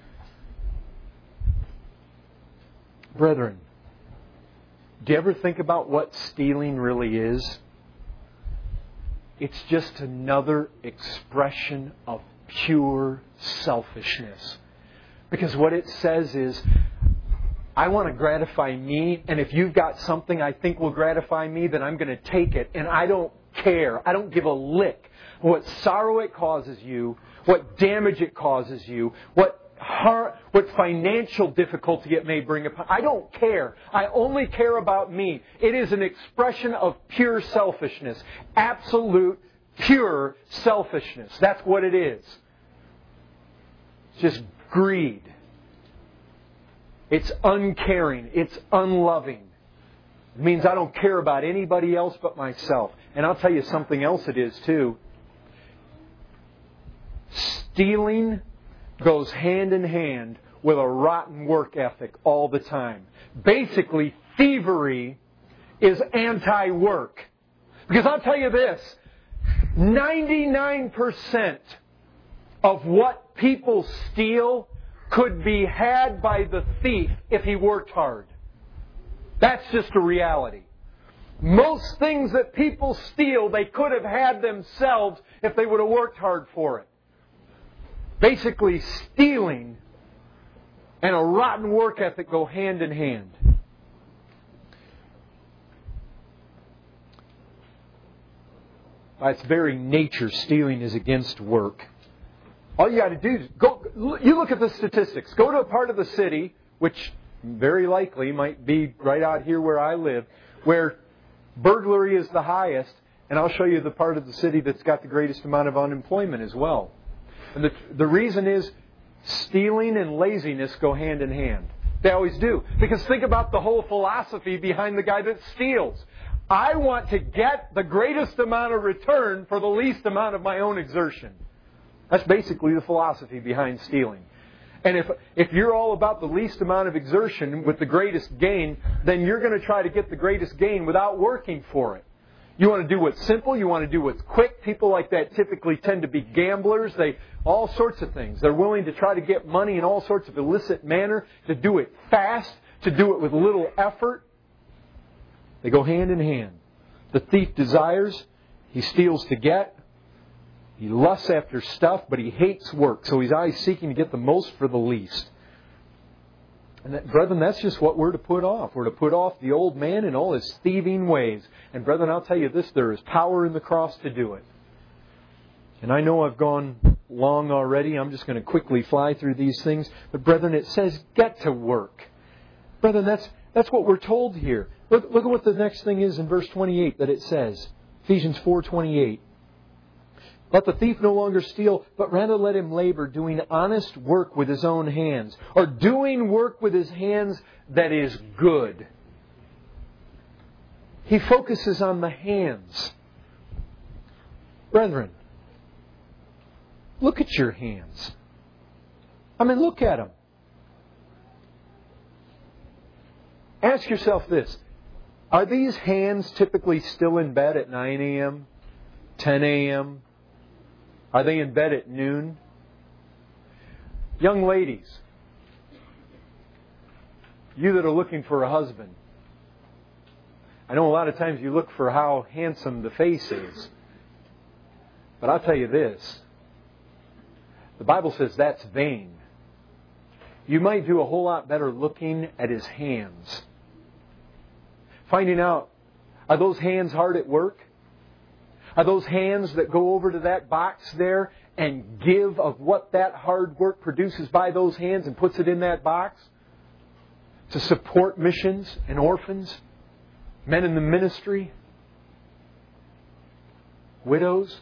Brethren, do you ever think about what stealing really is? It's just another expression of pure selfishness. Because what it says is, I want to gratify me, and if you've got something I think will gratify me, then I'm going to take it, and I don't care. I don't give a lick what sorrow it causes you, what damage it causes you, what har- what financial difficulty it may bring upon. I don't care. I only care about me. It is an expression of pure selfishness. Absolute, pure selfishness. That's what it is. It's just greed. It's uncaring. It's unloving. It means I don't care about anybody else but myself. And I'll tell you something else it is too. Stealing goes hand in hand with a rotten work ethic all the time. Basically, thievery is anti-work. Because I'll tell you this, ninety-nine percent of what people steal could be had by the thief if he worked hard. That's just a reality. Most things that people steal, they could have had themselves if they would have worked hard for it. Basically, stealing and a rotten work ethic go hand in hand. By its very nature, stealing is against work. All you got to do is go. You look at the statistics. Go to a part of the city, which very likely might be right out here where I live, where burglary is the highest, and I'll show you the part of the city that's got the greatest amount of unemployment as well. And the the reason is stealing and laziness go hand in hand. They always do. Because think about the whole philosophy behind the guy that steals. I want to get the greatest amount of return for the least amount of my own exertion. That's basically the philosophy behind stealing. And if if you're all about the least amount of exertion with the greatest gain, then you're going to try to get the greatest gain without working for it. You want to do what's simple. You want to do what's quick. People like that typically tend to be gamblers. They all sorts of things. They're willing to try to get money in all sorts of illicit manner, to do it fast, to do it with little effort. They go hand in hand. The thief desires. He steals to get. He lusts after stuff, but he hates work. So he's always seeking to get the most for the least. And that, brethren, that's just what we're to put off. We're to put off the old man and all his thieving ways. And brethren, I'll tell you this, there is power in the cross to do it. And I know I've gone long already. I'm just going to quickly fly through these things. But brethren, it says get to work. Brethren, that's that's what we're told here. Look, look at what the next thing is in verse twenty-eight that it says. Ephesians four twenty-eight. Let the thief no longer steal, but rather let him labor, doing honest work with his own hands, or doing work with his hands that is good. He focuses on the hands. Brethren, look at your hands. I mean, look at them. Ask yourself this. Are these hands typically still in bed at nine a.m., ten a.m.? Are they in bed at noon? Young ladies, you that are looking for a husband, I know a lot of times you look for how handsome the face is. But I'll tell you this. The Bible says that's vain. You might do a whole lot better looking at his hands. Finding out, are those hands hard at work? Are those hands that go over to that box there and give of what that hard work produces by those hands and puts it in that box? To support missions and orphans, men in the ministry, widows.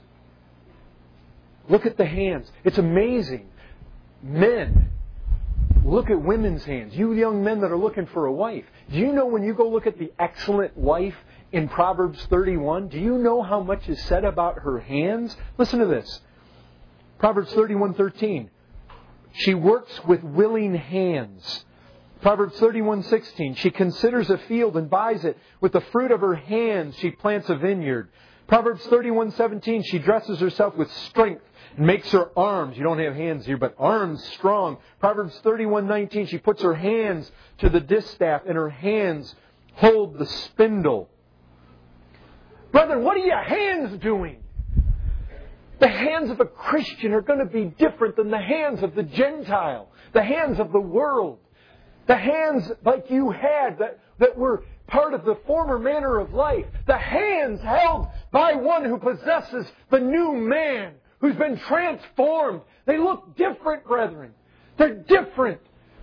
Look at the hands. It's amazing. Men, look at women's hands. You young men that are looking for a wife. Do you know when you go look at the excellent wife in Proverbs thirty-one, do you know how much is said about her hands? Listen to this. Proverbs thirty-one thirteen. She works with willing hands. Proverbs thirty-one sixteen. She considers a field and buys it. With the fruit of her hands she plants a vineyard. Proverbs thirty-one seventeen. She dresses herself with strength and makes her arms, you don't have hands here, but arms strong. Proverbs thirty-one nineteen. She puts her hands to the distaff and her hands hold the spindle. Brethren, what are your hands doing? The hands of a Christian are going to be different than the hands of the Gentile, the hands of the world. The hands like you had that, that were part of the former manner of life. The hands held by one who possesses the new man, who's been transformed. They look different, brethren. They're different.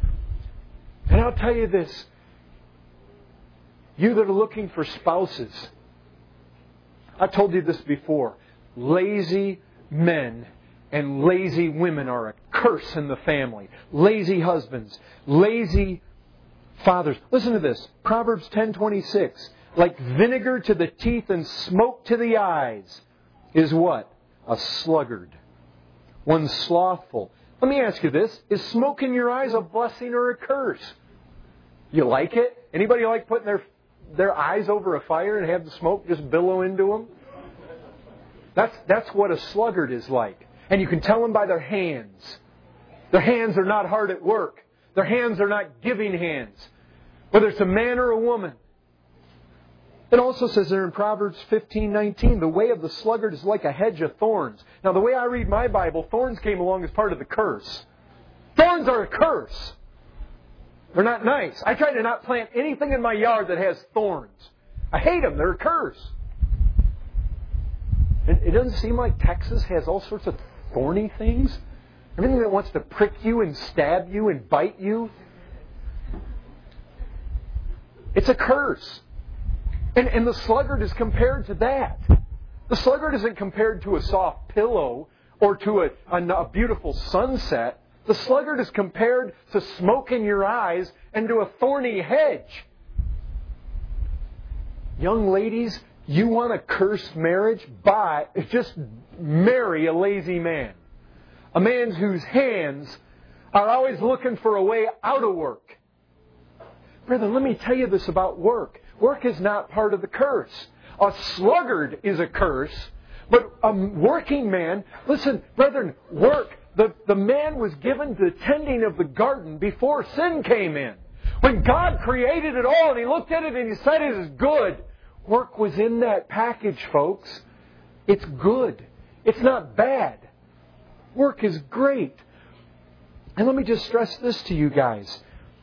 And I'll tell you this. You that are looking for spouses, I've told you this before. Lazy men and lazy women are a curse in the family. Lazy husbands. Lazy fathers. Listen to this. Proverbs ten twenty-six. Like vinegar to the teeth and smoke to the eyes is what? A sluggard. One slothful. Let me ask you this. Is smoke in your eyes a blessing or a curse? You like it? Anybody like putting their their eyes over a fire and have the smoke just billow into them? That's, that's what a sluggard is like. And you can tell them by their hands. Their hands are not hard at work. Their hands are not giving hands. Whether it's a man or a woman. It also says there in Proverbs fifteen nineteen, the way of the sluggard is like a hedge of thorns. Now the way I read my Bible, thorns came along as part of the curse. Thorns are a curse. They're not nice. I try to not plant anything in my yard that has thorns. I hate them. They're a curse. And it doesn't seem like Texas has all sorts of thorny things. Everything that wants to prick you and stab you and bite you. It's a curse. And, and the sluggard is compared to that. The sluggard isn't compared to a soft pillow or to a, a, a beautiful sunset. The sluggard is compared to smoke in your eyes and to a thorny hedge. Young ladies, you want a cursed marriage? Buy, just marry a lazy man. A man whose hands are always looking for a way out of work. Brother, let me tell you this about work. Work is not part of the curse. A sluggard is a curse, but a working man, listen, brethren, work. The, the man was given the tending of the garden before sin came in. When God created it all and He looked at it and He said it is good, work was in that package, folks. It's good. It's not bad. Work is great. And let me just stress this to you guys.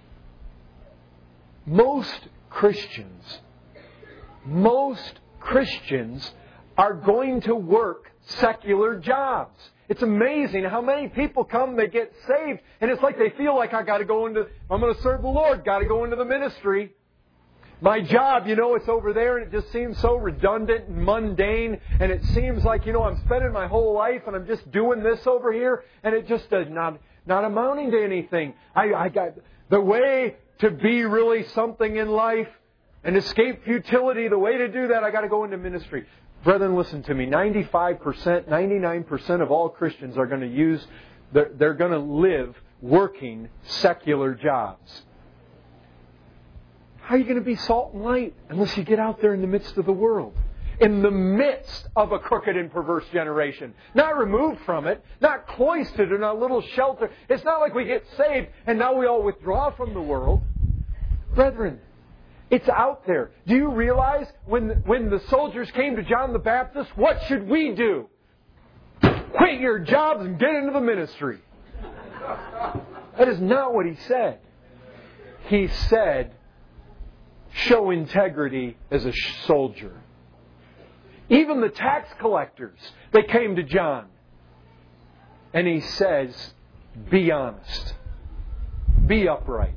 Most Christians, most Christians are going to work secular jobs. It's amazing how many people come, they get saved, and it's like they feel like I got to go into, I'm going to serve the Lord, got to go into the ministry. My job, you know, it's over there, and it just seems so redundant and mundane, and it seems like, you know, I'm spending my whole life, and I'm just doing this over here, and it just does not, not amounting to anything. I, I got the way to be really something in life and escape futility. The way to do that, I got to go into ministry. Brethren, listen to me. ninety-five percent, ninety-nine percent of all Christians are going to use, they're, they're going to live working secular jobs. How are you going to be salt and light unless you get out there in the midst of the world? In the midst of a crooked and perverse generation. Not removed from it. Not cloistered in a little shelter. It's not like we get saved and now we all withdraw from the world. Brethren, it's out there. Do you realize when, when the soldiers came to John the Baptist, what should we do? Quit your jobs and get into the ministry. That is not what he said. He said, show integrity as a soldier. Even the tax collectors, they came to John. And he says, be honest. Be upright.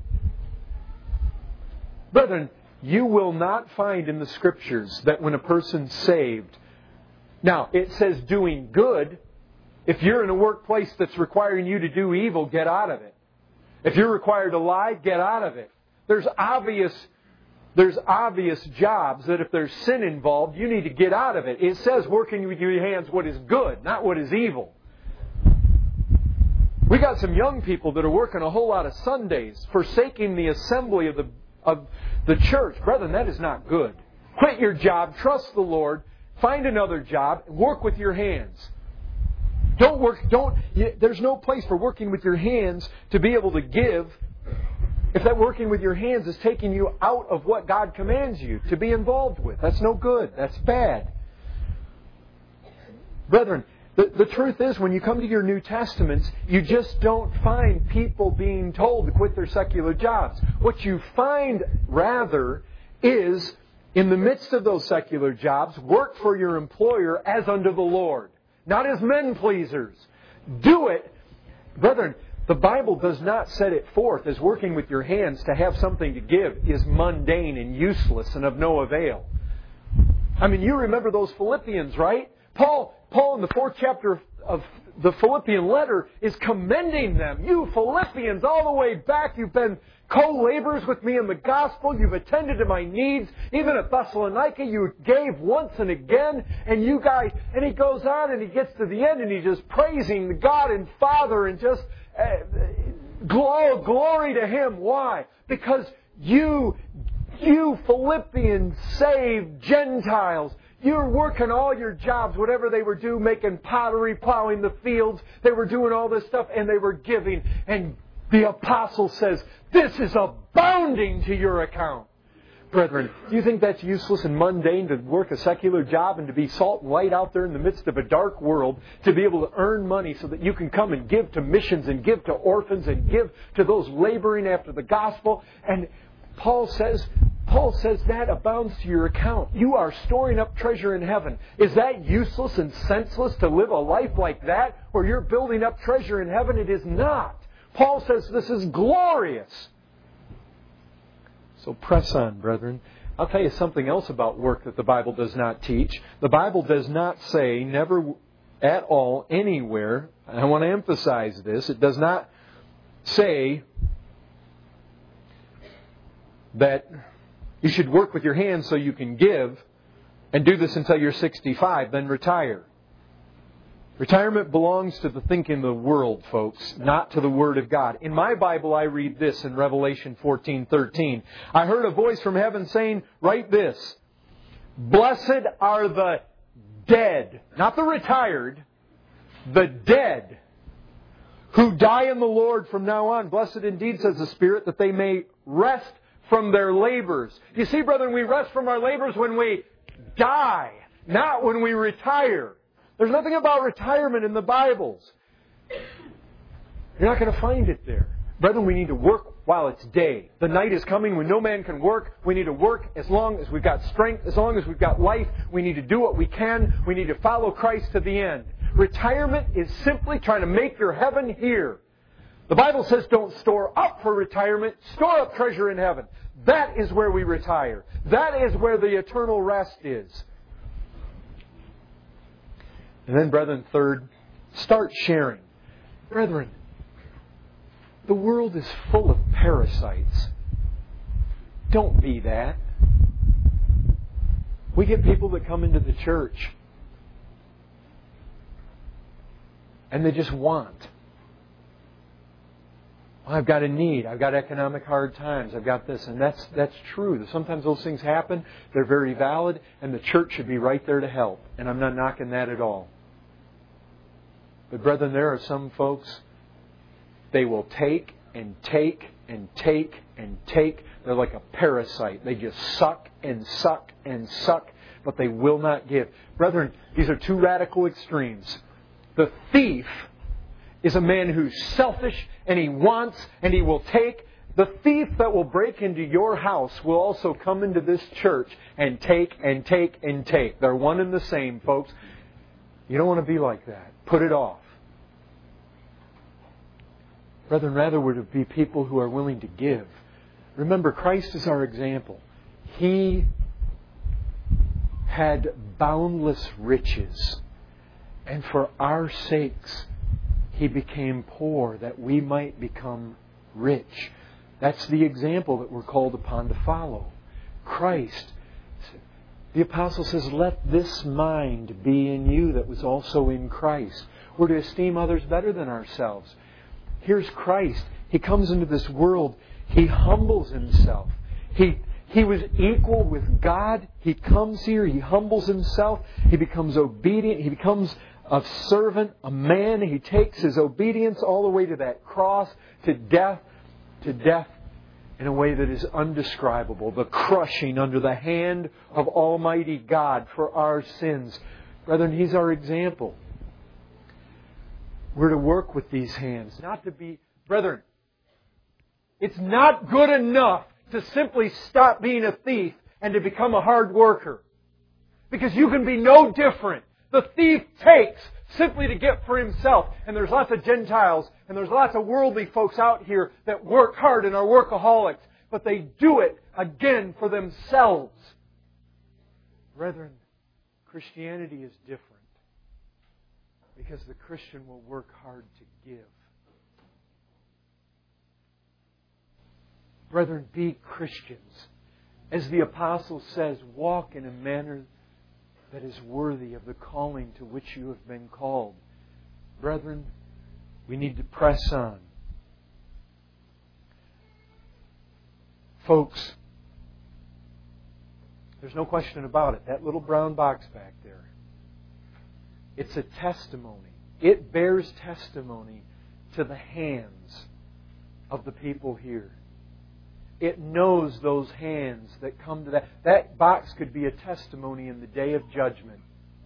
Brethren, you will not find in the Scriptures that when a person's saved, now it says doing good. If you're in a workplace that's requiring you to do evil, get out of it. If you're required to lie, get out of it. There's obvious There's obvious jobs that if there's sin involved, you need to get out of it. It says working with your hands what is good, not what is evil. We got some young people that are working a whole lot of Sundays, forsaking the assembly of the of the church. Brethren, that is not good. Quit your job, trust the Lord, find another job, and work with your hands. Don't work, don't, there's no place for working with your hands to be able to give if that working with your hands is taking you out of what God commands you to be involved with. That's no good. That's bad. Brethren, the, the truth is when you come to your New Testaments, you just don't find people being told to quit their secular jobs. What you find, rather, is in the midst of those secular jobs, work for your employer as unto the Lord. Not as men pleasers. Do it. Brethren, the Bible does not set it forth as working with your hands to have something to give is mundane and useless and of no avail. I mean, you remember those Philippians, right? Paul, Paul in the fourth chapter of the Philippian letter is commending them. You Philippians, all the way back, you've been co-laborers with me in the gospel. You've attended to my needs. Even at Thessalonica, you gave once and again. And you guys, and he goes on and he gets to the end and he's just praising the God and Father and just uh, glory, glory to Him. Why? Because you, you Philippians saved Gentiles. You were working all your jobs, whatever they were doing, making pottery, plowing the fields. They were doing all this stuff and they were giving. And the apostle says, this is abounding to your account. Brethren, do you think that's useless and mundane to work a secular job and to be salt and light out there in the midst of a dark world, to be able to earn money so that you can come and give to missions and give to orphans and give to those laboring after the gospel? And Paul says, Paul says that abounds to your account. You are storing up treasure in heaven. Is that useless and senseless to live a life like that where you're building up treasure in heaven? It is not. Paul says this is glorious. So press on, brethren. I'll tell you something else about work that the Bible does not teach. The Bible does not say, never at all, anywhere, and I want to emphasize this, it does not say that you should work with your hands so you can give and do this until you're sixty-five, then retire. Retirement belongs to the thinking of the world, folks, not to the Word of God. In my Bible, I read this in Revelation fourteen thirteen. I heard a voice from heaven saying, write this, blessed are the dead, not the retired, the dead, who die in the Lord from now on. Blessed indeed, says the Spirit, that they may rest from their labors. You see, brethren, we rest from our labors when we die, not when we retire. There's nothing about retirement in the Bibles. You're not going to find it there. Brethren, we need to work while it's day. The night is coming when no man can work. We need to work as long as we've got strength, as long as we've got life. We need to do what we can. We need to follow Christ to the end. Retirement is simply trying to make your heaven here. The Bible says don't store up for retirement. Store up treasure in heaven. That is where we retire. That is where the eternal rest is. And then, brethren, third, start sharing. Brethren, the world is full of parasites. Don't be that. We get people that come into the church and they just want. I've got a need. I've got economic hard times. I've got this. And that's that's true. Sometimes those things happen. They're very valid. And the church should be right there to help. And I'm not knocking that at all. But brethren, there are some folks, they will take and take and take and take. They're like a parasite. They just suck and suck and suck. But they will not give. Brethren, these are two radical extremes. The thief is a man who's selfish and he wants and he will take. The thief that will break into your house will also come into this church and take and take and take. They're one and the same, folks. You don't want to be like that. Put it off. Brethren, rather we're to be people who are willing to give. Remember, Christ is our example. He had boundless riches. And for our sakes, He became poor that we might become rich. That's the example that we're called upon to follow. Christ. The apostle says, let this mind be in you that was also in Christ. We're to esteem others better than ourselves. Here's Christ. He comes into this world. He humbles Himself. He, he was equal with God. He comes here. He humbles Himself. He becomes obedient. He becomes a servant, a man. He takes His obedience all the way to that cross, to death, to death in a way that is undescribable. The crushing under the hand of Almighty God for our sins. Brethren, He's our example. We're to work with these hands, not to be... Brethren, it's not good enough to simply stop being a thief and to become a hard worker. Because you can be no different. The thief takes simply to get for himself. And there's lots of Gentiles and there's lots of worldly folks out here that work hard and are workaholics. But they do it, again, for themselves. Brethren, Christianity is different. Because the Christian will work hard to give. Brethren, be Christians. As the apostle says, walk in a manner that is worthy of the calling to which you have been called. Brethren, we need to press on. Folks, there's no question about it. That little brown box back there, it's a testimony. It bears testimony to the hands of the people here. It knows those hands that come to that. That box could be a testimony in the day of judgment.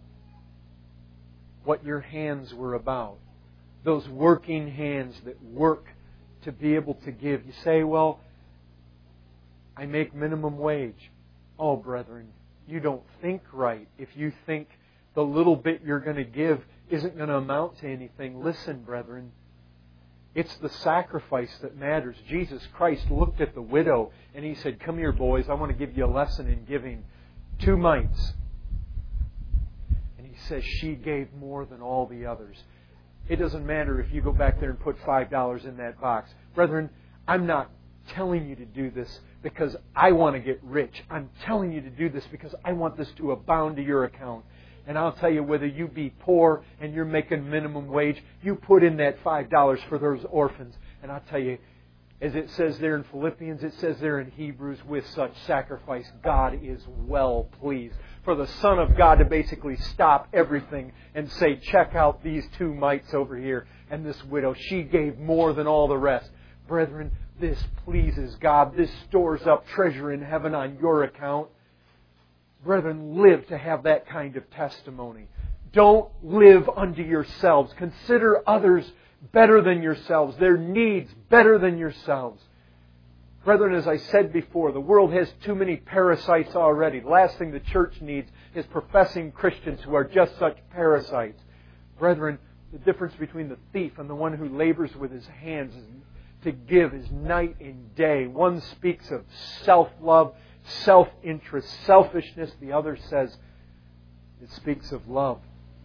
What your hands were about. Those working hands that work to be able to give. You say, well, I make minimum wage. Oh, brethren, you don't think right if you think the little bit you're going to give isn't going to amount to anything. Listen, brethren. It's the sacrifice that matters. Jesus Christ looked at the widow and He said, come here, boys, I want to give you a lesson in giving. Two mites. And He says she gave more than all the others. It doesn't matter if you go back there and put five dollars in that box. Brethren, I'm not telling you to do this because I want to get rich. I'm telling you to do this because I want this to abound to your account. And I'll tell you, whether you be poor and you're making minimum wage, you put in that five dollars for those orphans. And I'll tell you, as it says there in Philippians, it says there in Hebrews, with such sacrifice, God is well pleased. For the Son of God to basically stop everything and say, check out these two mites over here. And this widow, she gave more than all the rest. Brethren, this pleases God. This stores up treasure in heaven on your account. Brethren, live to have that kind of testimony. Don't live unto yourselves. Consider others better than yourselves. Their needs better than yourselves. Brethren, as I said before, the world has too many parasites already. The last thing the church needs is professing Christians who are just such parasites. Brethren, the difference between the thief and the one who labors with his hands to give is night and day. One speaks of self-love, self-interest, selfishness. The other says it speaks of love.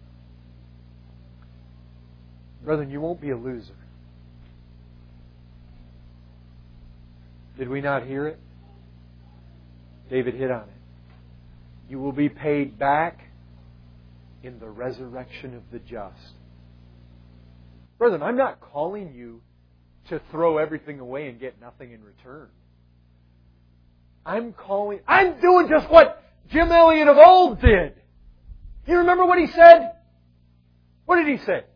Brethren, you won't be a loser. Did we not hear it? David hit on it. You will be paid back in the resurrection of the just. Brethren, I'm not calling you to throw everything away and get nothing in return. I'm calling, I'm doing just what Jim Elliot of old did. You remember what he said? What did he say?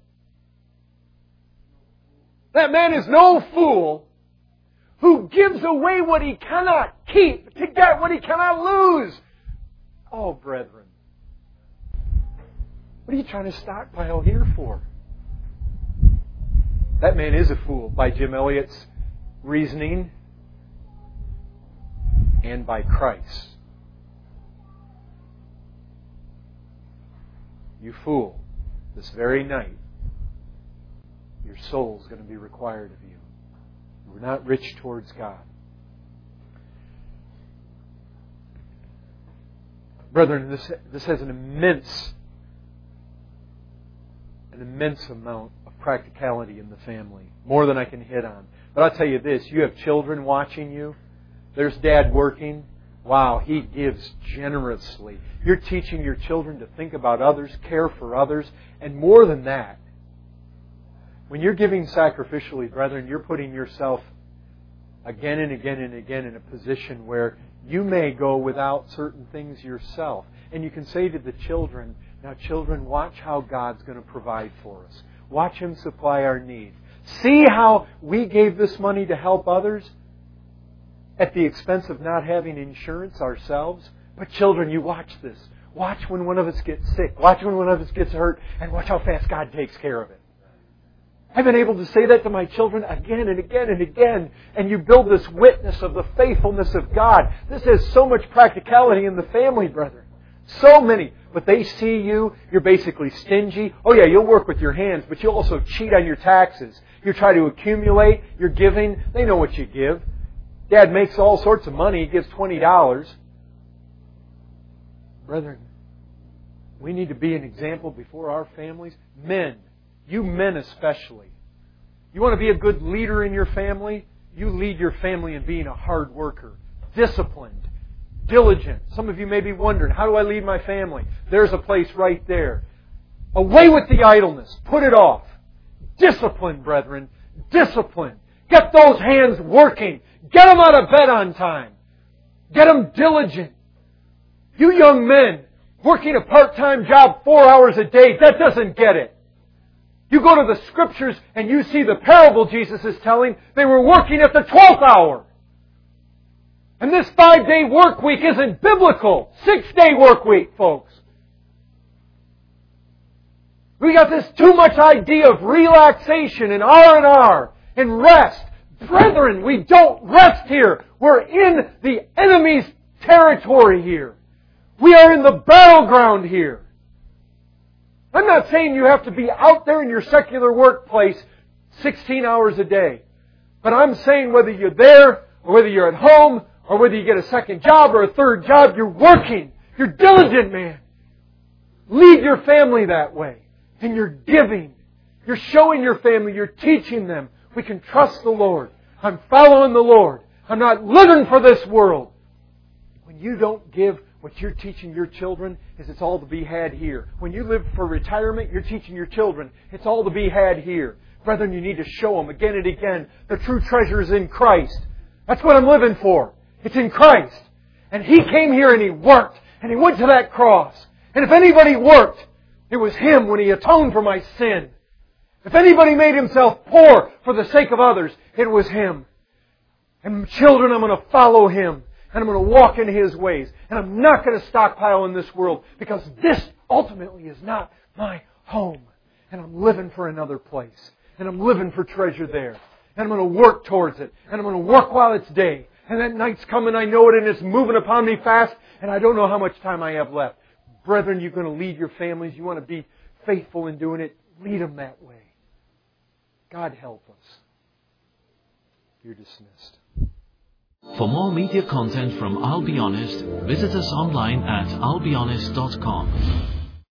That man is no fool who gives away what he cannot keep to get what he cannot lose. Oh, brethren. What are you trying to stockpile here for? That man is a fool by Jim Elliot's reasoning and by Christ. You fool, this very night, your soul is going to be required of you. We're not rich towards God. Brethren, this, this has an immense, an immense amount of practicality in the family. More than I can hit on. But I'll tell you this, you have children watching you. There's dad working. Wow, he gives generously. You're teaching your children to think about others, care for others, and more than that, when you're giving sacrificially, brethren, you're putting yourself again and again and again in a position where you may go without certain things yourself. And you can say to the children, now children, watch how God's going to provide for us. Watch Him supply our needs. See how we gave this money to help others at the expense of not having insurance ourselves. But children, you watch this. Watch when one of us gets sick. Watch when one of us gets hurt. And watch how fast God takes care of it. I've been able to say that to my children again and again and again. And you build this witness of the faithfulness of God. This has so much practicality in the family, brethren. So many. But they see you, you're basically stingy. Oh yeah, you'll work with your hands, but you'll also cheat on your taxes. You try to accumulate, you're giving. They know what you give. Dad makes all sorts of money. He gives twenty dollars. Brethren, we need to be an example before our families. Men. You men especially. You want to be a good leader in your family? You lead your family in being a hard worker, disciplined, diligent. Some of you may be wondering, how do I lead my family? There's a place right there. Away with the idleness. Put it off. Discipline, brethren. Discipline. Get those hands working. Get them out of bed on time. Get them diligent. You young men working a part-time job four hours a day, that doesn't get it. You go to the Scriptures and you see the parable Jesus is telling. They were working at the twelfth hour. And this five-day work week isn't biblical. Six-day work week, folks. We got this too much idea of relaxation and R and R and rest. Brethren, we don't rest here. We're in the enemy's territory here. We are in the battleground here. I'm not saying you have to be out there in your secular workplace sixteen hours a day. But I'm saying whether you're there or whether you're at home or whether you get a second job or a third job, you're working. You're diligent, man. Lead your family that way. And you're giving. You're showing your family. You're teaching them. We can trust the Lord. I'm following the Lord. I'm not living for this world. When you don't give, what you're teaching your children is it's all to be had here. When you live for retirement, you're teaching your children it's all to be had here. Brethren, you need to show them again and again the true treasure is in Christ. That's what I'm living for. It's in Christ. And He came here and He worked. And He went to that cross. And if anybody worked, it was Him when He atoned for my sin. If anybody made Himself poor for the sake of others, it was Him. And children, I'm going to follow Him. And I'm going to walk in His ways. And I'm not going to stockpile in this world. Because this ultimately is not my home. And I'm living for another place. And I'm living for treasure there. And I'm going to work towards it. And I'm going to work while it's day. And that night's coming, I know it, and it's moving upon me fast. And I don't know how much time I have left. Brethren, you're going to lead your families. You want to be faithful in doing it. Lead them that way. God help us. You're dismissed. For more media content from I'll Be Honest, visit us online at I'll Be Honest dot com.